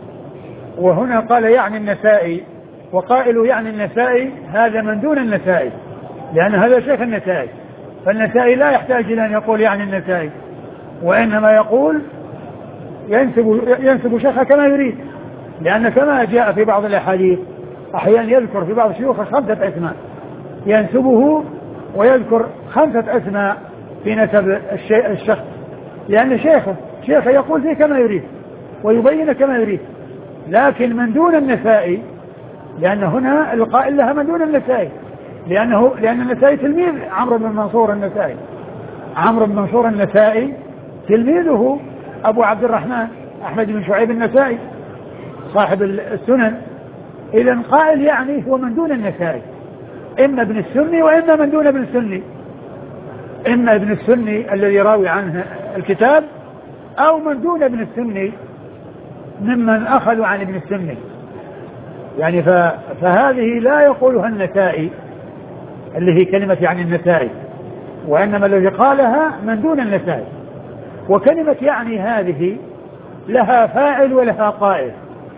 وهنا قال يعني النسائي، وقائل يعني النسائي هذا من دون النسائي، لأن هذا شيخ النسائي، فالنسائي لا يحتاج إلى أن يقول يعني النسائي، وإنما يقول ينسب, ينسب شيخه كما يريد، لأن كما جاء في بعض الأحاديث أحيانا يذكر في بعض شيوخه خمسة أسماء ينسبه ويذكر خمسة أسماء في نسب الشخص، لأن شيخه شيخه يقول فيه كما يريد ويبين كما يريد، لكن من دون النسائي، لأن هنا القائل لها من دون النسائي، لأنه لأن النسائي تلميذ عمرو بن منصور النسائي، عمرو بن منصور النسائي تلميذه أبو عبد الرحمن أحمد بن شعيب النسائي صاحب السنن، إذن قائل يعني هو من دون النسائي، إما ابن السني وإما من دون ابن السني، إما ابن السني الذي راوي عنه الكتاب أو من دون ابن السني ممن أخذوا عن ابن السني، يعني فهذه لا يقولها النسائي اللي هي كلمة يعني النسائي، وإنما الذي قالها من دون النسائي. وكلمة يعني هذه لها فاعل ولها قائل،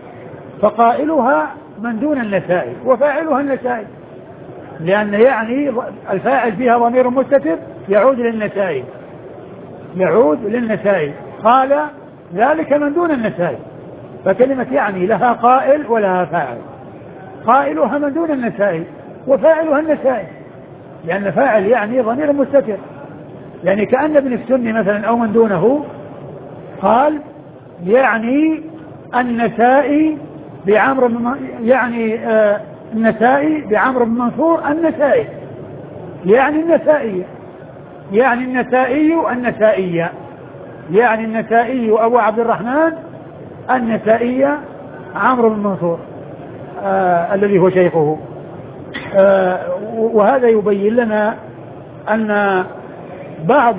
فقائلها من دون النسائي وفاعلها النسائي، لأن يعني الفاعل فيها ضمير مستتر يعود للنسائي يعود للنسائي قال ذلك من دون النسائي، فكلمة يعني لها قائل ولها فاعل، قائلها من دون النسائي وفاعلها النسائي، لأن فاعل يعني ضمير مستتر، يعني كأن ابن السني مثلا أو من دونه قال يعني النسائي بعمرو بن يعني آه النسائي بعمرو بن منصور النسائي، يعني النسائي يعني النسائي النسائية يعني النسائي أبو عبد الرحمن النسائية عمرو بن منصور آه الذي هو شيخه. آه وهذا يبين لنا أن بعض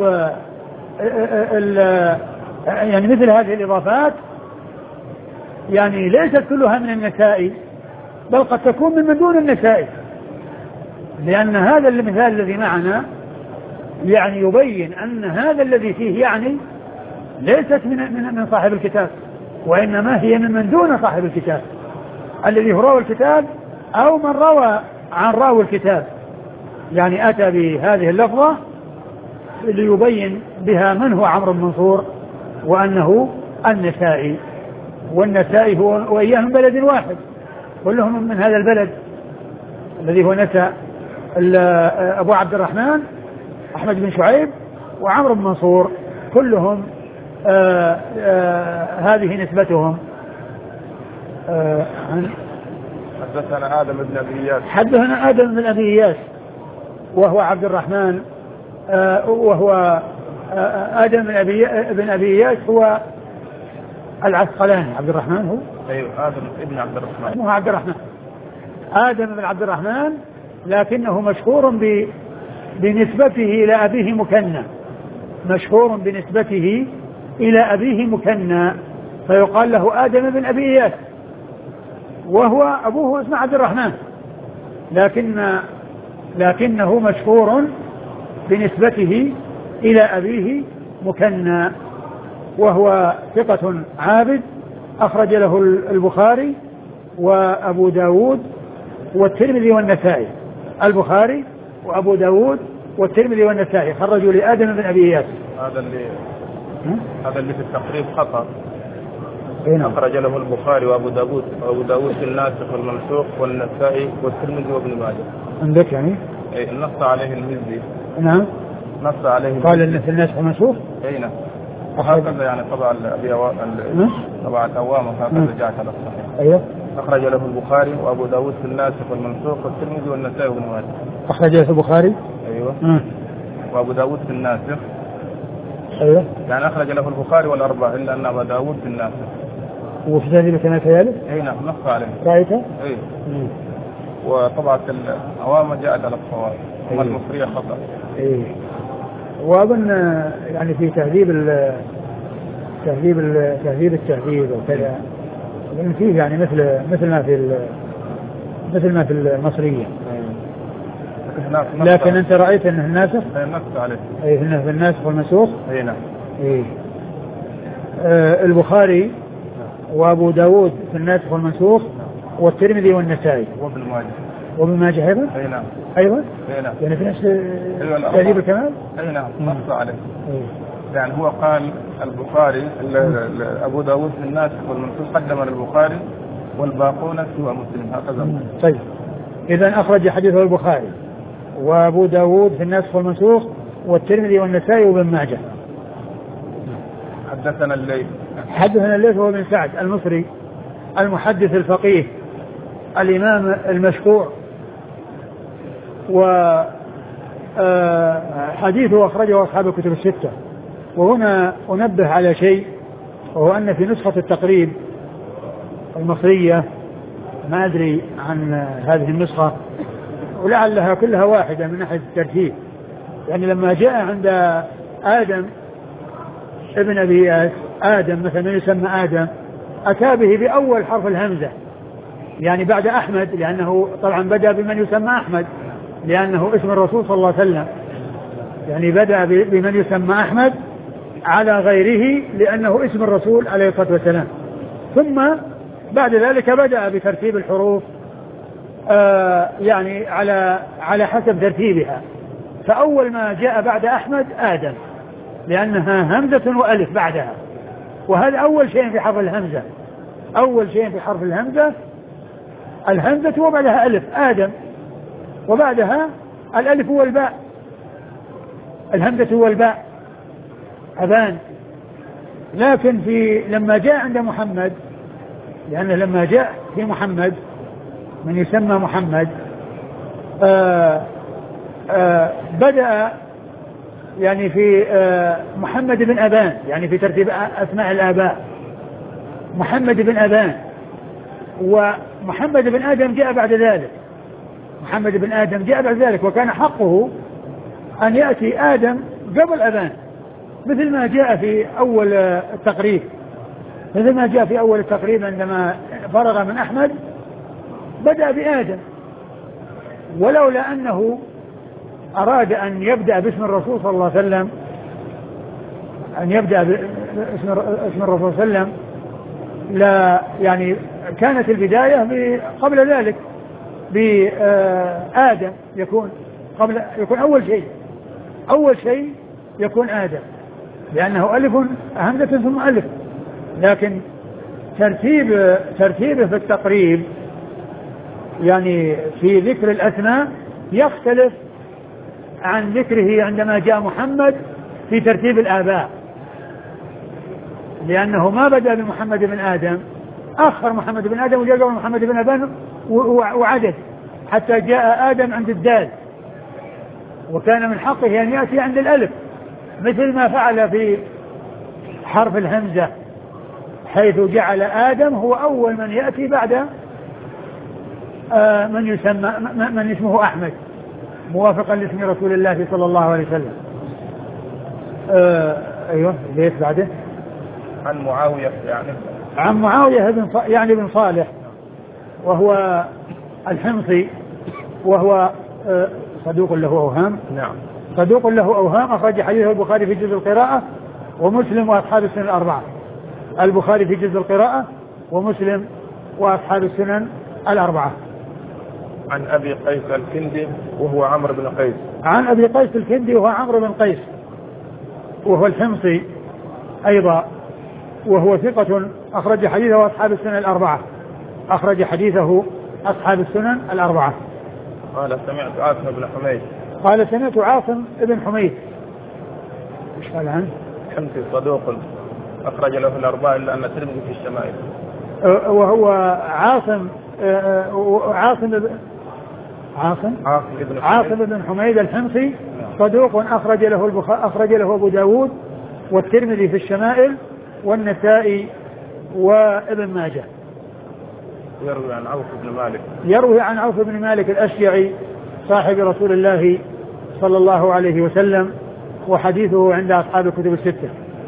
يعني مثل هذه الإضافات يعني ليست كلها من النسائي، بل قد تكون من من دون النسائي، لأن هذا المثال الذي معنا يعني يبين أن هذا الذي فيه يعني ليست من من صاحب الكتاب، وإنما هي من من دون صاحب الكتاب الذي هو راوي الكتاب أو من روى عن راوي الكتاب، يعني أتى بهذه اللفظة ليبين بها من هو عمرو بن منصور وأنه النسائي، والنسائي هو وإياه من بلد واحد، كلهم من هذا البلد الذي هو نساء أبو عبد الرحمن أحمد بن شعيب وعمرو بن منصور، كلهم آآ آآ هذه نسبتهم. حدثنا آدم بن أبي إياس حدثنا آدم بن أبي إياس وهو عبد الرحمن وهو آدم بن أبي بن أبي إياس هو العسقلاني. عبد الرحمن هو أيوه آدم ابن عبد الرحمن، هو عبد الرحمن آدم بن عبد الرحمن، لكنه مشهور ب بنسبته إلى أبيه مكنى، مشهور بنسبته إلى أبيه مكنى، فيقال له آدم بن أبي إياس، وهو أبوه اسمه عبد الرحمن، لكن لكنه مشهور بنسبته إلى أبيه مكنى، وهو ثقة عابد أخرج له البخاري وأبو داود والترمذي والنسائي. البخاري وأبو داود والترمذي والنسائي خرجوا لآدم بن أبي إياس. هذا اللي هذا اللي في التقريب خطأ. هنا أخرج له البخاري وأبو داود وأبو داود في الناسخ والمنسوخ والنسائي والترمذي وابن ماجه. عندك يعني؟ أي نص عليه المزي. نعم. نص عليه. قال إن في الناسخ والمنسوخ. أي نعم. وهكذا يعني طبعا أبي أوام طبعا أوام وهكذا جاءت على الصحيح. أيوه. أخرج له البخاري وأبو داود في الناسخ والمنسوخ والترمذي والنسائي وابن ماجه. أخرج له البخاري. أيوه. م. وأبو داود في الناسخ. أيوه. يعني أخرج له البخاري والأربعة إلا أن أبو داود في الناسخ. وفي تهذيب الكمال كذلك؟ أي نعم نص عليه. رأيته؟ أي. وطبعا الأوام جاءت على الصواب. أما المصرية خطأ. إيه. وأظن يعني في تهذيب ال تهذيب ال تهذيب التهذيب وكذا لأن فيه يعني مثل مثل ما في مثل ما في المصرية. لكن أنت رأيت أنه الناسخ؟ أي نص عليه. أي أنه في الناسخ والمنسوخ؟ أي نعم. إيه. آه البخاري وأبو داود في الناسخ والمنسوخ والترمذي والنسائي. وابن ماجه. وابن ماجه أيضا؟ أي نعم. أيضا؟ أي نعم. يعني في نفس تهذيب الكمال؟ أي نعم نص عليه. أيه. يعني هو قال البخاري أبو داود في الناسخ والمنسوخ قدم البخاري والباقون سوى مسلم هكذا. طيب إذن أخرج حديثه البخاري وأبو داود في الناسخ والمنسوخ والترمذي والنسائي وابن ماجه. حدثنا الليث. حدثنا الليث هو بن سعد المصري المحدث الفقيه الإمام المشهور، وحديثه أخرجه أصحاب الكتب الستة. وهنا أنبه على شيء، وهو أن في نسخة التقريب المصرية ما أدري عن هذه النسخة ولعلها كلها واحدة من ناحية الترتيب، يعني لما جاء عند آدم ابن أبي إياس آدم مثلا يسمى آدم أتى به بأول حرف الهمزة، يعني بعد أحمد، لأنه طبعا بدأ بمن يسمى أحمد لأنه اسم الرسول صلى الله عليه وسلم، يعني بدأ بمن يسمى أحمد على غيره لأنه اسم الرسول عليه الصلاة والسلام، ثم بعد ذلك بدأ بترتيب الحروف آه يعني على على حسب ترتيبها. فأول ما جاء بعد أحمد آدم لأنها همزة وألف بعدها، وهذا أول شيء في حرف الهمزة، أول شيء في حرف الهمزة الهمزة وبعدها ألف آدم، وبعدها الألف والباء، الهمزة والباء أبان. لكن في لما جاء عند محمد، لأنه لما جاء في محمد من يسمى محمد آآ آآ بدأ يعني في محمد بن أبان، يعني في ترتيب أسماء الآباء محمد بن أبان، ومحمد بن آدم جاء بعد ذلك، محمد بن آدم جاء بعد ذلك، وكان حقه أن يأتي آدم قبل أبان مثل ما جاء في أول التقريب، مثل ما جاء في أول التقريب عندما فرغ من أحمد بدأ بآدم، ولولا أنه أراد أن يبدأ باسم الرسول صلى الله عليه وسلم، أن يبدأ باسم الرسول صلى الله عليه وسلم، لا يعني كانت البداية قبل ذلك بآدم، يكون قبل يكون أول شيء أول شيء يكون آدم، لأنه ألف همزة ثم ألف، لكن ترتيب ترتيبه في التقريب يعني في ذكر الأسماء يختلف عن ذكره عندما جاء محمد في ترتيب الآباء، لأنه ما بدأ بمحمد بن آدم، أخر محمد بن آدم وجاء محمد بن آدم وعدد حتى جاء آدم عند الدال، وكان من حقه أن يأتي عند الألف مثل ما فعل في حرف الهمزة، حيث جعل آدم هو أول من يأتي بعد آه من يسمى من اسمه أحمد موافقا لاسم رسول الله صلى الله عليه وسلم. آه أيوه ليش بعده؟ عن معاوية يعني عن معاوية بن يعني بن صالح وهو الحمصي، وهو آه صدوق له أوهام. نعم صدوق له أوهام، أخرج حديثه البخاري في جزء القراءة ومسلم وأصحاب السنن الأربعة. البخاري في جزء القراءة ومسلم وأصحاب السنن الأربعة. عن أبي قيس الكندي وهو عمرو بن قيس. عن أبي قيس الكندي وهو عمرو بن قيس وهو الحمصي أيضا، وهو ثقة أخرج حديثه أصحاب السنن الأربعة. أخرج حديثه أصحاب السنن الأربعة. قال سمعت عاصم بن حميد. قال سمعت عاصم بن حميد. ايش قال عنه؟ حمصي صدوق أخرج له الأربعة إلا أن الترمذي في الشمائل. وهو عاصم عاصم بن عاصم عاصم بن حميد عاصم بن حميد الحمصي صدوق أخرج له البخاري أخرج له أبو داود والترمذي في الشمائل والنسائي وابن ماجه. يروي عن عوف بن مالك. يروي عن عوف بن مالك الأشجعي صاحب رسول الله صلى الله عليه وسلم، وحديثه عند أصحاب الكتب الستة.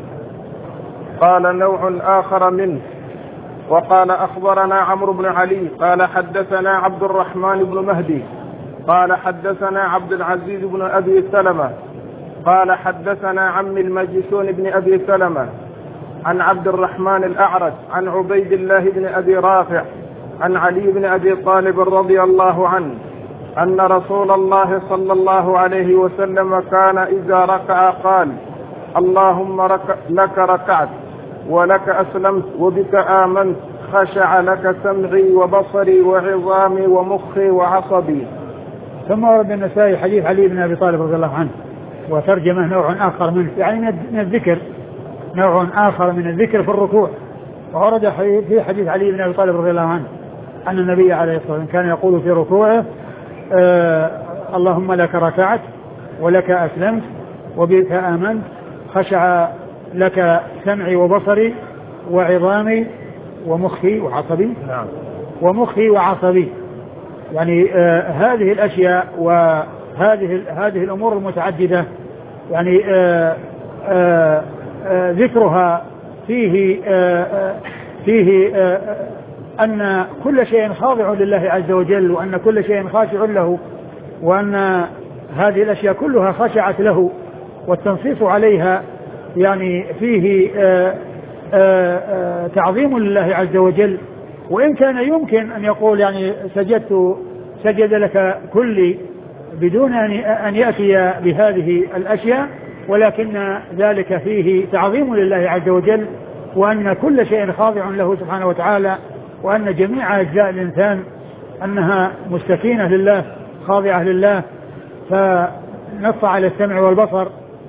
قال نوع آخر منه. وقال أخبرنا عمرو بن علي قال حدثنا عبد الرحمن بن مهدي قال حدثنا عبد العزيز بن أبي سلمة قال حدثنا عمي المجشون بن أبي سلمة عن عبد الرحمن الأعرج عن عبيد الله بن أبي رافع عن علي بن أبي طالب رضي الله عنه أن رسول الله صلى الله عليه وسلم كان إذا ركع قال اللهم رك لك ركعت ولك أسلمت وبك آمنت خشع لك سمعي وبصري وعظامي ومخي وعصبي. ثم ورد النسائي حديث علي بن أبي طالب رضي الله عنه وترجمه نوع آخر منه، يعني من الذكر، نوع آخر من الذكر في الركوع. وورد في حديث علي بن أبي طالب رضي الله عنه أن النبي عليه الصلاة والسلام كان يقول في ركوعه آه اللهم لك ركعت ولك أسلمت وبك آمنت خشع لك سمعي وبصري وعظامي ومخي وعصبي. نعم. ومخي وعصبي، يعني آه هذه الأشياء وهذه هذه الأمور المتعددة يعني آه آه آه ذكرها فيه آه فيه آه أن كل شيء خاضع لله عز وجل، وأن كل شيء خاشع له، وأن هذه الأشياء كلها خشعت له، والتنصيص عليها يعني فيه آآ آآ تعظيم لله عز وجل. وإن كان يمكن أن يقول يعني سجدت سجد لك كلي بدون أن يأتي بهذه الأشياء، ولكن ذلك فيه تعظيم لله عز وجل، وأن كل شيء خاضع له سبحانه وتعالى، وأن جميع أجزاء الإنسان أنها مستكينة لله خاضعة لله. فنص على السمع والبصر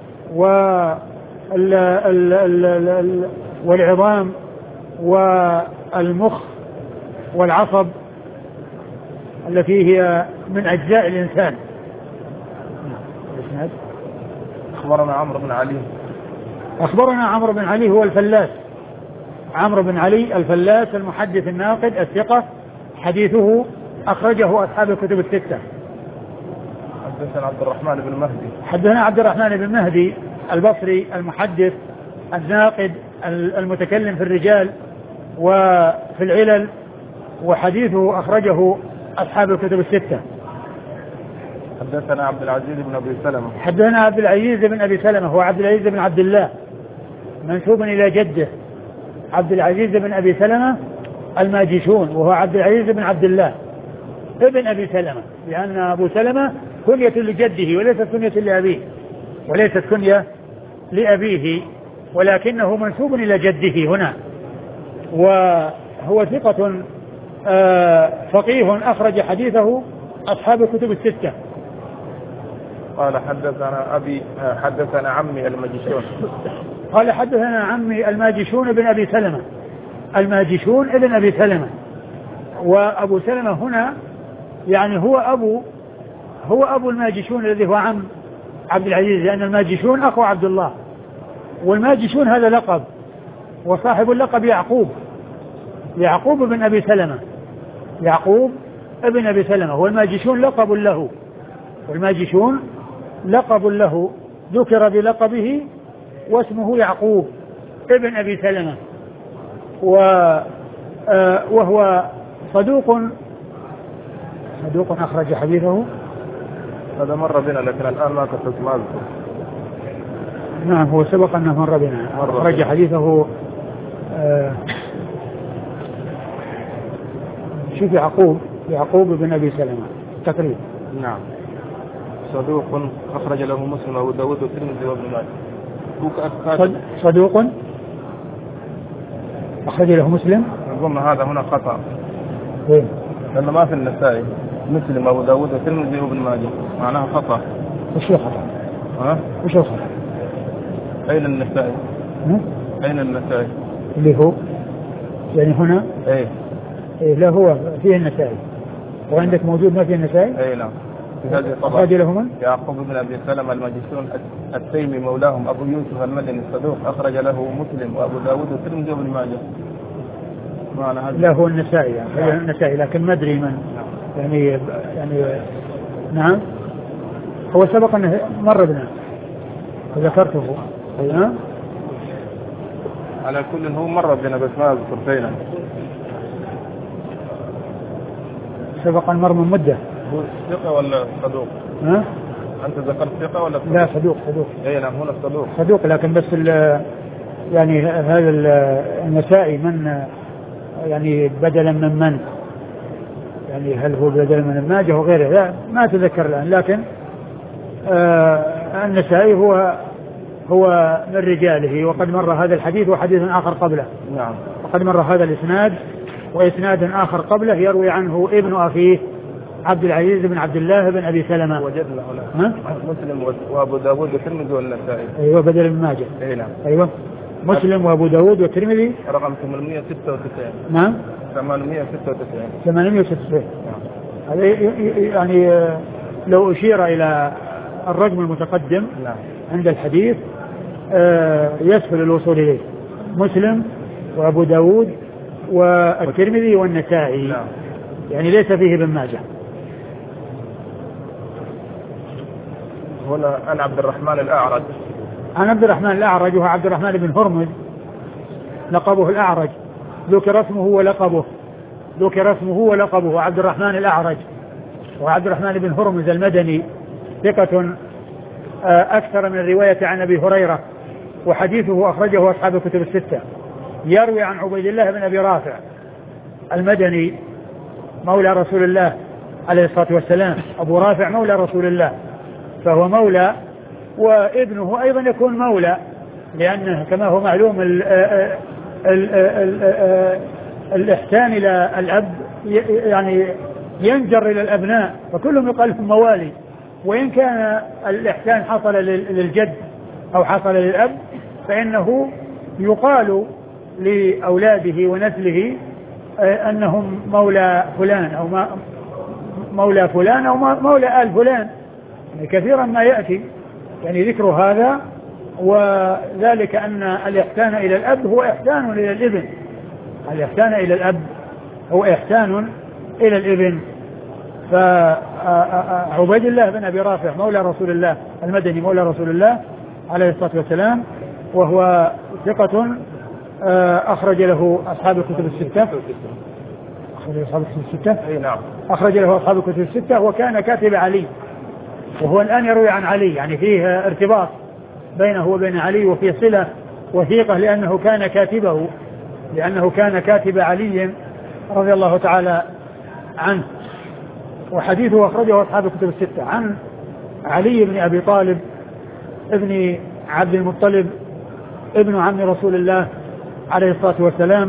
والعظام والمخ والعصب التي هي من أجزاء الإنسان. أخبرنا عمرو بن علي. أخبرنا عمرو بن علي هو الفلاس، عمرو بن علي الفلاس المحدث الناقد الثقة، حديثه أخرجه أصحاب الكتب الستة. حدثنا عبد الرحمن بن مهدي. حدثنا عبد الرحمن بن مهدي البصري المحدث الناقد المتكلم في الرجال وفي العلل، وحديثه أخرجه أصحاب الكتب الستة. حدثنا عبد العزيز بن أبي سلمة. حدثنا عبد العزيز بن أبي سلمة هو عبد العزيز بن عبد الله منسوب إلى جده عبد العزيز بن أبي سلمة الماجشون، وهو عبد العزيز بن عبد الله ابن أبي سلمة، لأن أبو سلمة كنية لجده وليست كنية لأبيه، وليست كنية لأبيه ولكنه منسوب إلى جده هنا، وهو ثقة فقيه أخرج حديثه أصحاب الكتب الستة. قال حدثنا أبي حدثنا عمي الماجشون قال حدثنا عمي الماجشون بن أبي سلمة الماجشون ابن أبي سلمة. وأبو سلمة هنا يعني هو أبو هو أبو الماجشون الذي هو عم عبد العزيز، لأن الماجشون أخو عبد الله، والماجشون هذا لقب، وصاحب اللقب يعقوب يعقوب بن أبي سلمة يعقوب ابن أبي سلمة، والماجشون لقب له والماجشون لقب له ذكر بلقبه واسمه يعقوب ابن أبي سلمة، وهو صدوق صدوق أخرج حديثه. هذا مر بنا لكن الآن ما كنت ما أذكر. نعم هو سبق أنه مر بنا. أخرج حديثه آه شوف يعقوب يعقوب بن أبي سلمة تقريبا. نعم صدوق أخرج له مسلم وأبو داود والترمذي وابن ماجه. صدوق أخرج له مسلم. أظن هذا هنا خطأ. إيه؟ لأنه ما في النسائي مسلم وأبو داود والترمذي وابن ماجه، معناها خطأ. وش الخطأ؟ ها؟ وش الخطأ؟ أين النسائي؟ ها؟ أين النسائي؟ اللي هو يعني هنا؟ إيه. إيه لا هو فيه النسائي، وعندك موجود ما فيه النسائي؟ إيه نعم. في هذه الطبعة أخرج له من؟ يعقوب بن أبي سلمة الماجشون التيمي مولاهم أبو يوسف المدني الصدوق أخرج له مسلم وأبو داود والترمذي وابن ماجه. لا هو النسائي يعني هو النسائي لكن ما أدري من يعني يعني نعم هو سبق أنه مر بنا وذكرته. ها؟ على كل هو مر بنا بس ما أذكر فينا. سبق أن مر من مدة. هو ثقة ولا صدوق؟ ها؟ أنت ذكرت ثقة ولا صدوق؟ لا صدوق صدوق. أي نعم هنا صدوق. صدوق لكن بس يعني هذا النسائي من يعني بدلا من من يعني هل هو بدلا من ماجه وغيره لا ما أتذكر الآن، لكن آه النسائي هو هو من رجاله، وقد مر هذا الحديث وحديث آخر قبله. نعم. وقد مر هذا الإسناد وإسناد آخر قبله يروي عنه ابن أخيه عبد العزيز بن عبد الله بن أبي سلمة. وجدنا هنا مسلم وأبو داود والترمذي والنسائي. أيوة بدل من ماجه. أي نعم. أيوة مسلم وأبو داود والترمذي رقم ثمانمائة وستة وتسعين. نعم ثمانمائة وستة وتسعين. ثمانمائة وستة وتسعين. هذا يعني لو أشير إلى الرقم المتقدم نعم. عند الحديث يسهل الوصول إليه مسلم وأبو داود والترمذي والنسائي. نعم. يعني ليس فيه ابن ماجه. هنا عن عبد الرحمن الأعرج. عن عبد الرحمن الأعرج وهو عبد الرحمن بن هرمز لقبه الأعرج، ذكر اسمه ولقبه ذكر اسمه ولقبه عبد الرحمن الأعرج، وعبد الرحمن بن هرمز المدني ثقة أكثر من الرواية عن أبي هريرة، وحديثه أخرجه أصحاب الكتب الستة. يروي عن عبيد الله بن أبي رافع المدني مولى رسول الله عليه الصلاة والسلام. أبو رافع مولى رسول الله، فهو مولى وابنه أيضا يكون مولى، لأنه كما هو معلوم ال ال ال الإحسان إلى الأب يعني ينجر إلى الأبناء، فكلهم يقال لهم موالي، وإن كان الإحسان حصل للجد أو حصل للأب فإنه يقال لأولاده ونسله أنهم مولى فلان أو مولى فلان أو مولى آل فلان، يعني كثيرا ما يأتي يعني ذكر هذا، وذلك أن الإحسان إلى الأب هو إحسان إلى الابن. الإحسان إلى الأب هو إحسان إلى الابن. فعبيد الله بن أبي رافع مولى رسول الله المدني مولى رسول الله عليه الصلاة والسلام، وهو ثقة أخرج له أصحاب الكتب الستة. أخرج له أصحاب الكتب الستة. أي نعم. أخرج له أصحاب الكتب الستة، وكان كاتب علي، وهو الآن يروي عن علي، يعني فيه ارتباط بينه وبين علي، وفيه صلة وثيقة لأنه كان كاتبه لأنه كان كاتب علي رضي الله تعالى عنه. وحديثه أخرجه أصحاب الكتب الستة عن علي بن أبي طالب ابن عبد المطلب ابن عم رسول الله عليه الصلاة والسلام،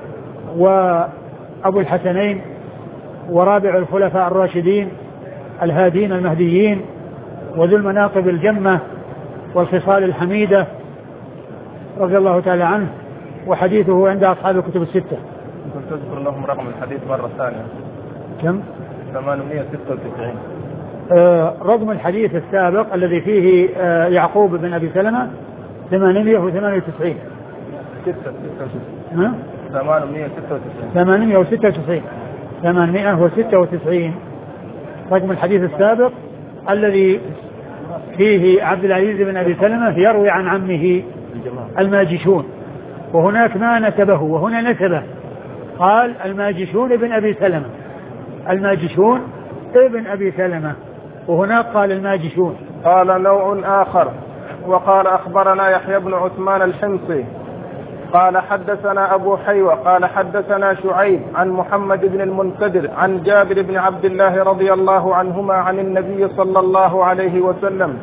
وأبو الحسنين، ورابع الخلفاء الراشدين الهادين المهديين، وذو المناقب الجمة والخصال الحميدة رضي الله تعالى عنه، وحديثه عند أصحاب الكتب الستة. كنت تذكر لهم رقم الحديث مرة ثانية. كم؟ ثمانمائة وستة وتسعين. آه رقم الحديث السابق الذي فيه آه يعقوب بن أبي سلمة ثمانمائة وثمانية وتسعين. ستة ستة وتسعين. ثمانمائة وستة وتسعين. ثمانمائة وستة وتسعين. ثمانمائة وستة وتسعين رقم الحديث السابق الذي فيه عبد العزيز بن أبي سلمة يروي عن عمه الماجشون، وهناك ما نسبه وهنا نسبه، قال الماجشون ابن أبي سلمة، الماجشون ابن أبي سلمة، وهناك قال الماجشون. قال نوع آخر وقال أخبرنا يحيى بن عثمان الحمصي قال حدثنا أبو حيوة قال حدثنا شعيب عن محمد بن المنكدر عن جابر بن عبد الله رضي الله عنهما عن النبي صلى الله عليه وسلم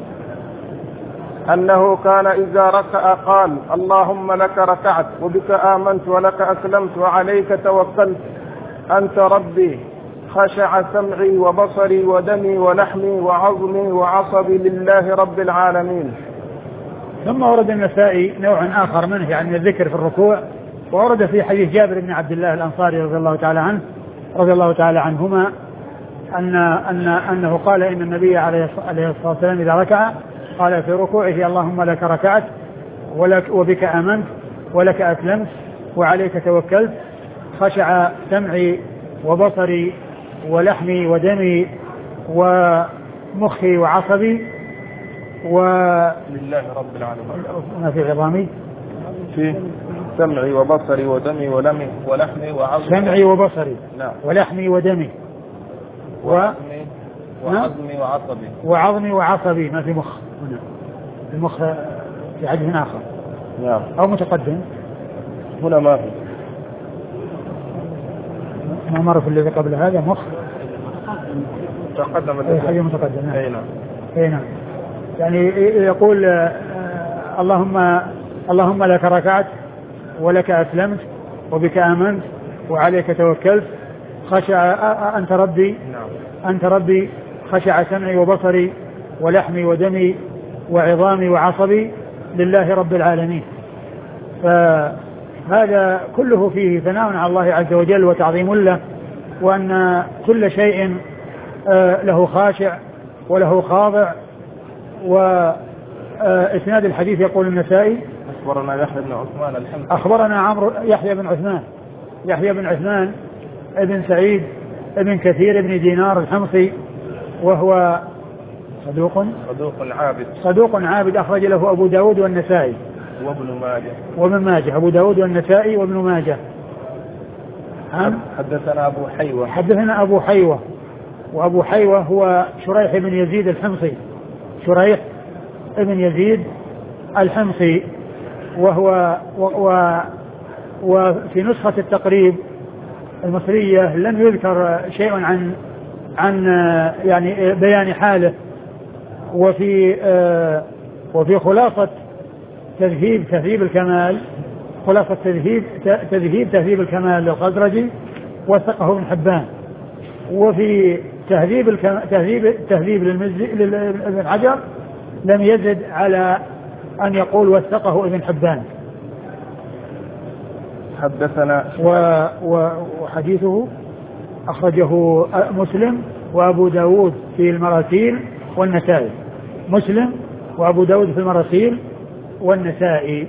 أنه كان إذا ركع قال اللهم لك ركعت وبك آمنت ولك أسلمت وعليك توكلت أنت ربي خشع سمعي وبصري ودمي ولحمي وعظمي وعصبي لله رب العالمين. ثم ورد النسائي نوع آخر منه يعني الذكر في الركوع، وورد في حديث جابر بن عبد الله الأنصاري رضي الله تعالى عنه رضي الله تعالى عنهما أن أن أنه قال إن النبي عليه الصلاة والسلام إذا ركع قال في ركوعه اللهم لك ركعت ولك وبك آمنت ولك أسلمت وعليك توكلت خشع سمعي وبصري ولحمي ودمي ومخي وعصبي و لله رب العالمين. ما في عظامي في سمعي وبصري ودمي ولمي ولحمي وعظمي. سمعي وبصري نعم. ولحمي ودمي وعظمي وعظمي وعصبي. وعظمي وعصبي ما في مخ هنا، المخ في حديث آخر. نعم. أو متقدم هنا ما في، ما مر في الذي قبل هذا مخ تقدم أي حاجة متقدم. أي نعم. أي نعم. يعني يقول اللهم اللهم لك ركعت ولك أسلمت وبك آمنت وعليك توكلت خشع أنت ربي أنت ربي خشع سمعي وبصري ولحمي ودمي وعظامي وعصبي لله رب العالمين. فهذا كله فيه ثناء على الله عز وجل وتعظيم له، وأن كل شيء له خاشع وله خاضع. وإسناد الحديث يقول النسائي أخبرنا يحيى بن عثمان الحمصي أخبرنا عمرو يحيى بن عثمان يحيى بن عثمان ابن سعيد ابن كثير ابن دينار الحمصي، وهو صدوق صدوق عابد صدوق عابد أخرج له أبو داود والنسائي وابن ماجه وابن ماجه أبو داود والنسائي وابن ماجه. حدثنا أبو حيوة حدثنا أبو حيوة وأبو حيوة هو شريح بن يزيد الحمصي شريح ابن يزيد الحمصي، وهو و و وفي نسخة التقريب المصرية لم يذكر شيء عن عن يعني بيان حاله. وفي وفي خلاصة تذهيب تهذيب الكمال خلاصة تذهيب تذهيب تهذيب الكمال للخزرجي وثقه ابن حبان. وفي تهذيب الكم... تهذيب تهذيب للابن حجر لم يزد على أن يقول وثقه ابن حبان. حدثنا و... و... وحديثه أخرجه مسلم وأبو داود في المراسيل والنسائي. مسلم وأبو داود في المراسيل والنسائي.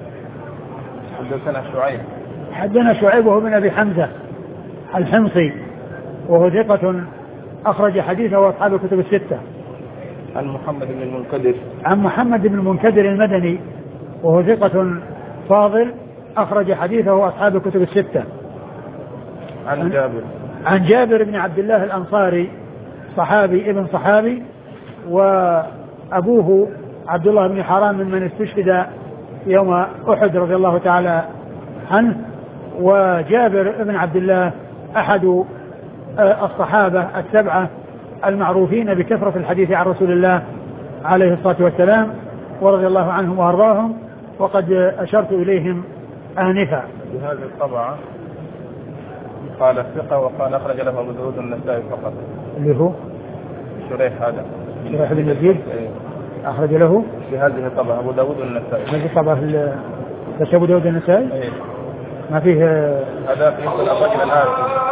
حدثنا شعيب حدثنا شعيب وهو بن أبي حمزة الحمصي وهو ثقة أخرج حديثه أصحاب الكتب الستة. عن محمد بن المنكدر عن محمد بن المنكدر المدني وهو ثقة فاضل أخرج حديثه أصحاب الكتب الستة. عن جابر عن جابر بن عبد الله الأنصاري صحابي ابن صحابي، وأبوه عبد الله بن حرام ممن استشهد يوم أحد رضي الله تعالى عنه. وجابر بن عبد الله أحد الصحابة السبعة المعروفين بكثرة الحديث عن رسول الله عليه الصلاة والسلام، ورضي الله عنهم وأرضاهم، وقد أشرت إليهم آنفا. بهذه الطبعة قال الثقة، وقال أخرج له أبو داود النسائي فقط. اللي هو شريح هذا شريح بن يزيد أخرج له في هذه الطبعة أبو داود النسائي. هذه الطبعة في أبو داود النسائي ما فيه هذا في الرجل الآن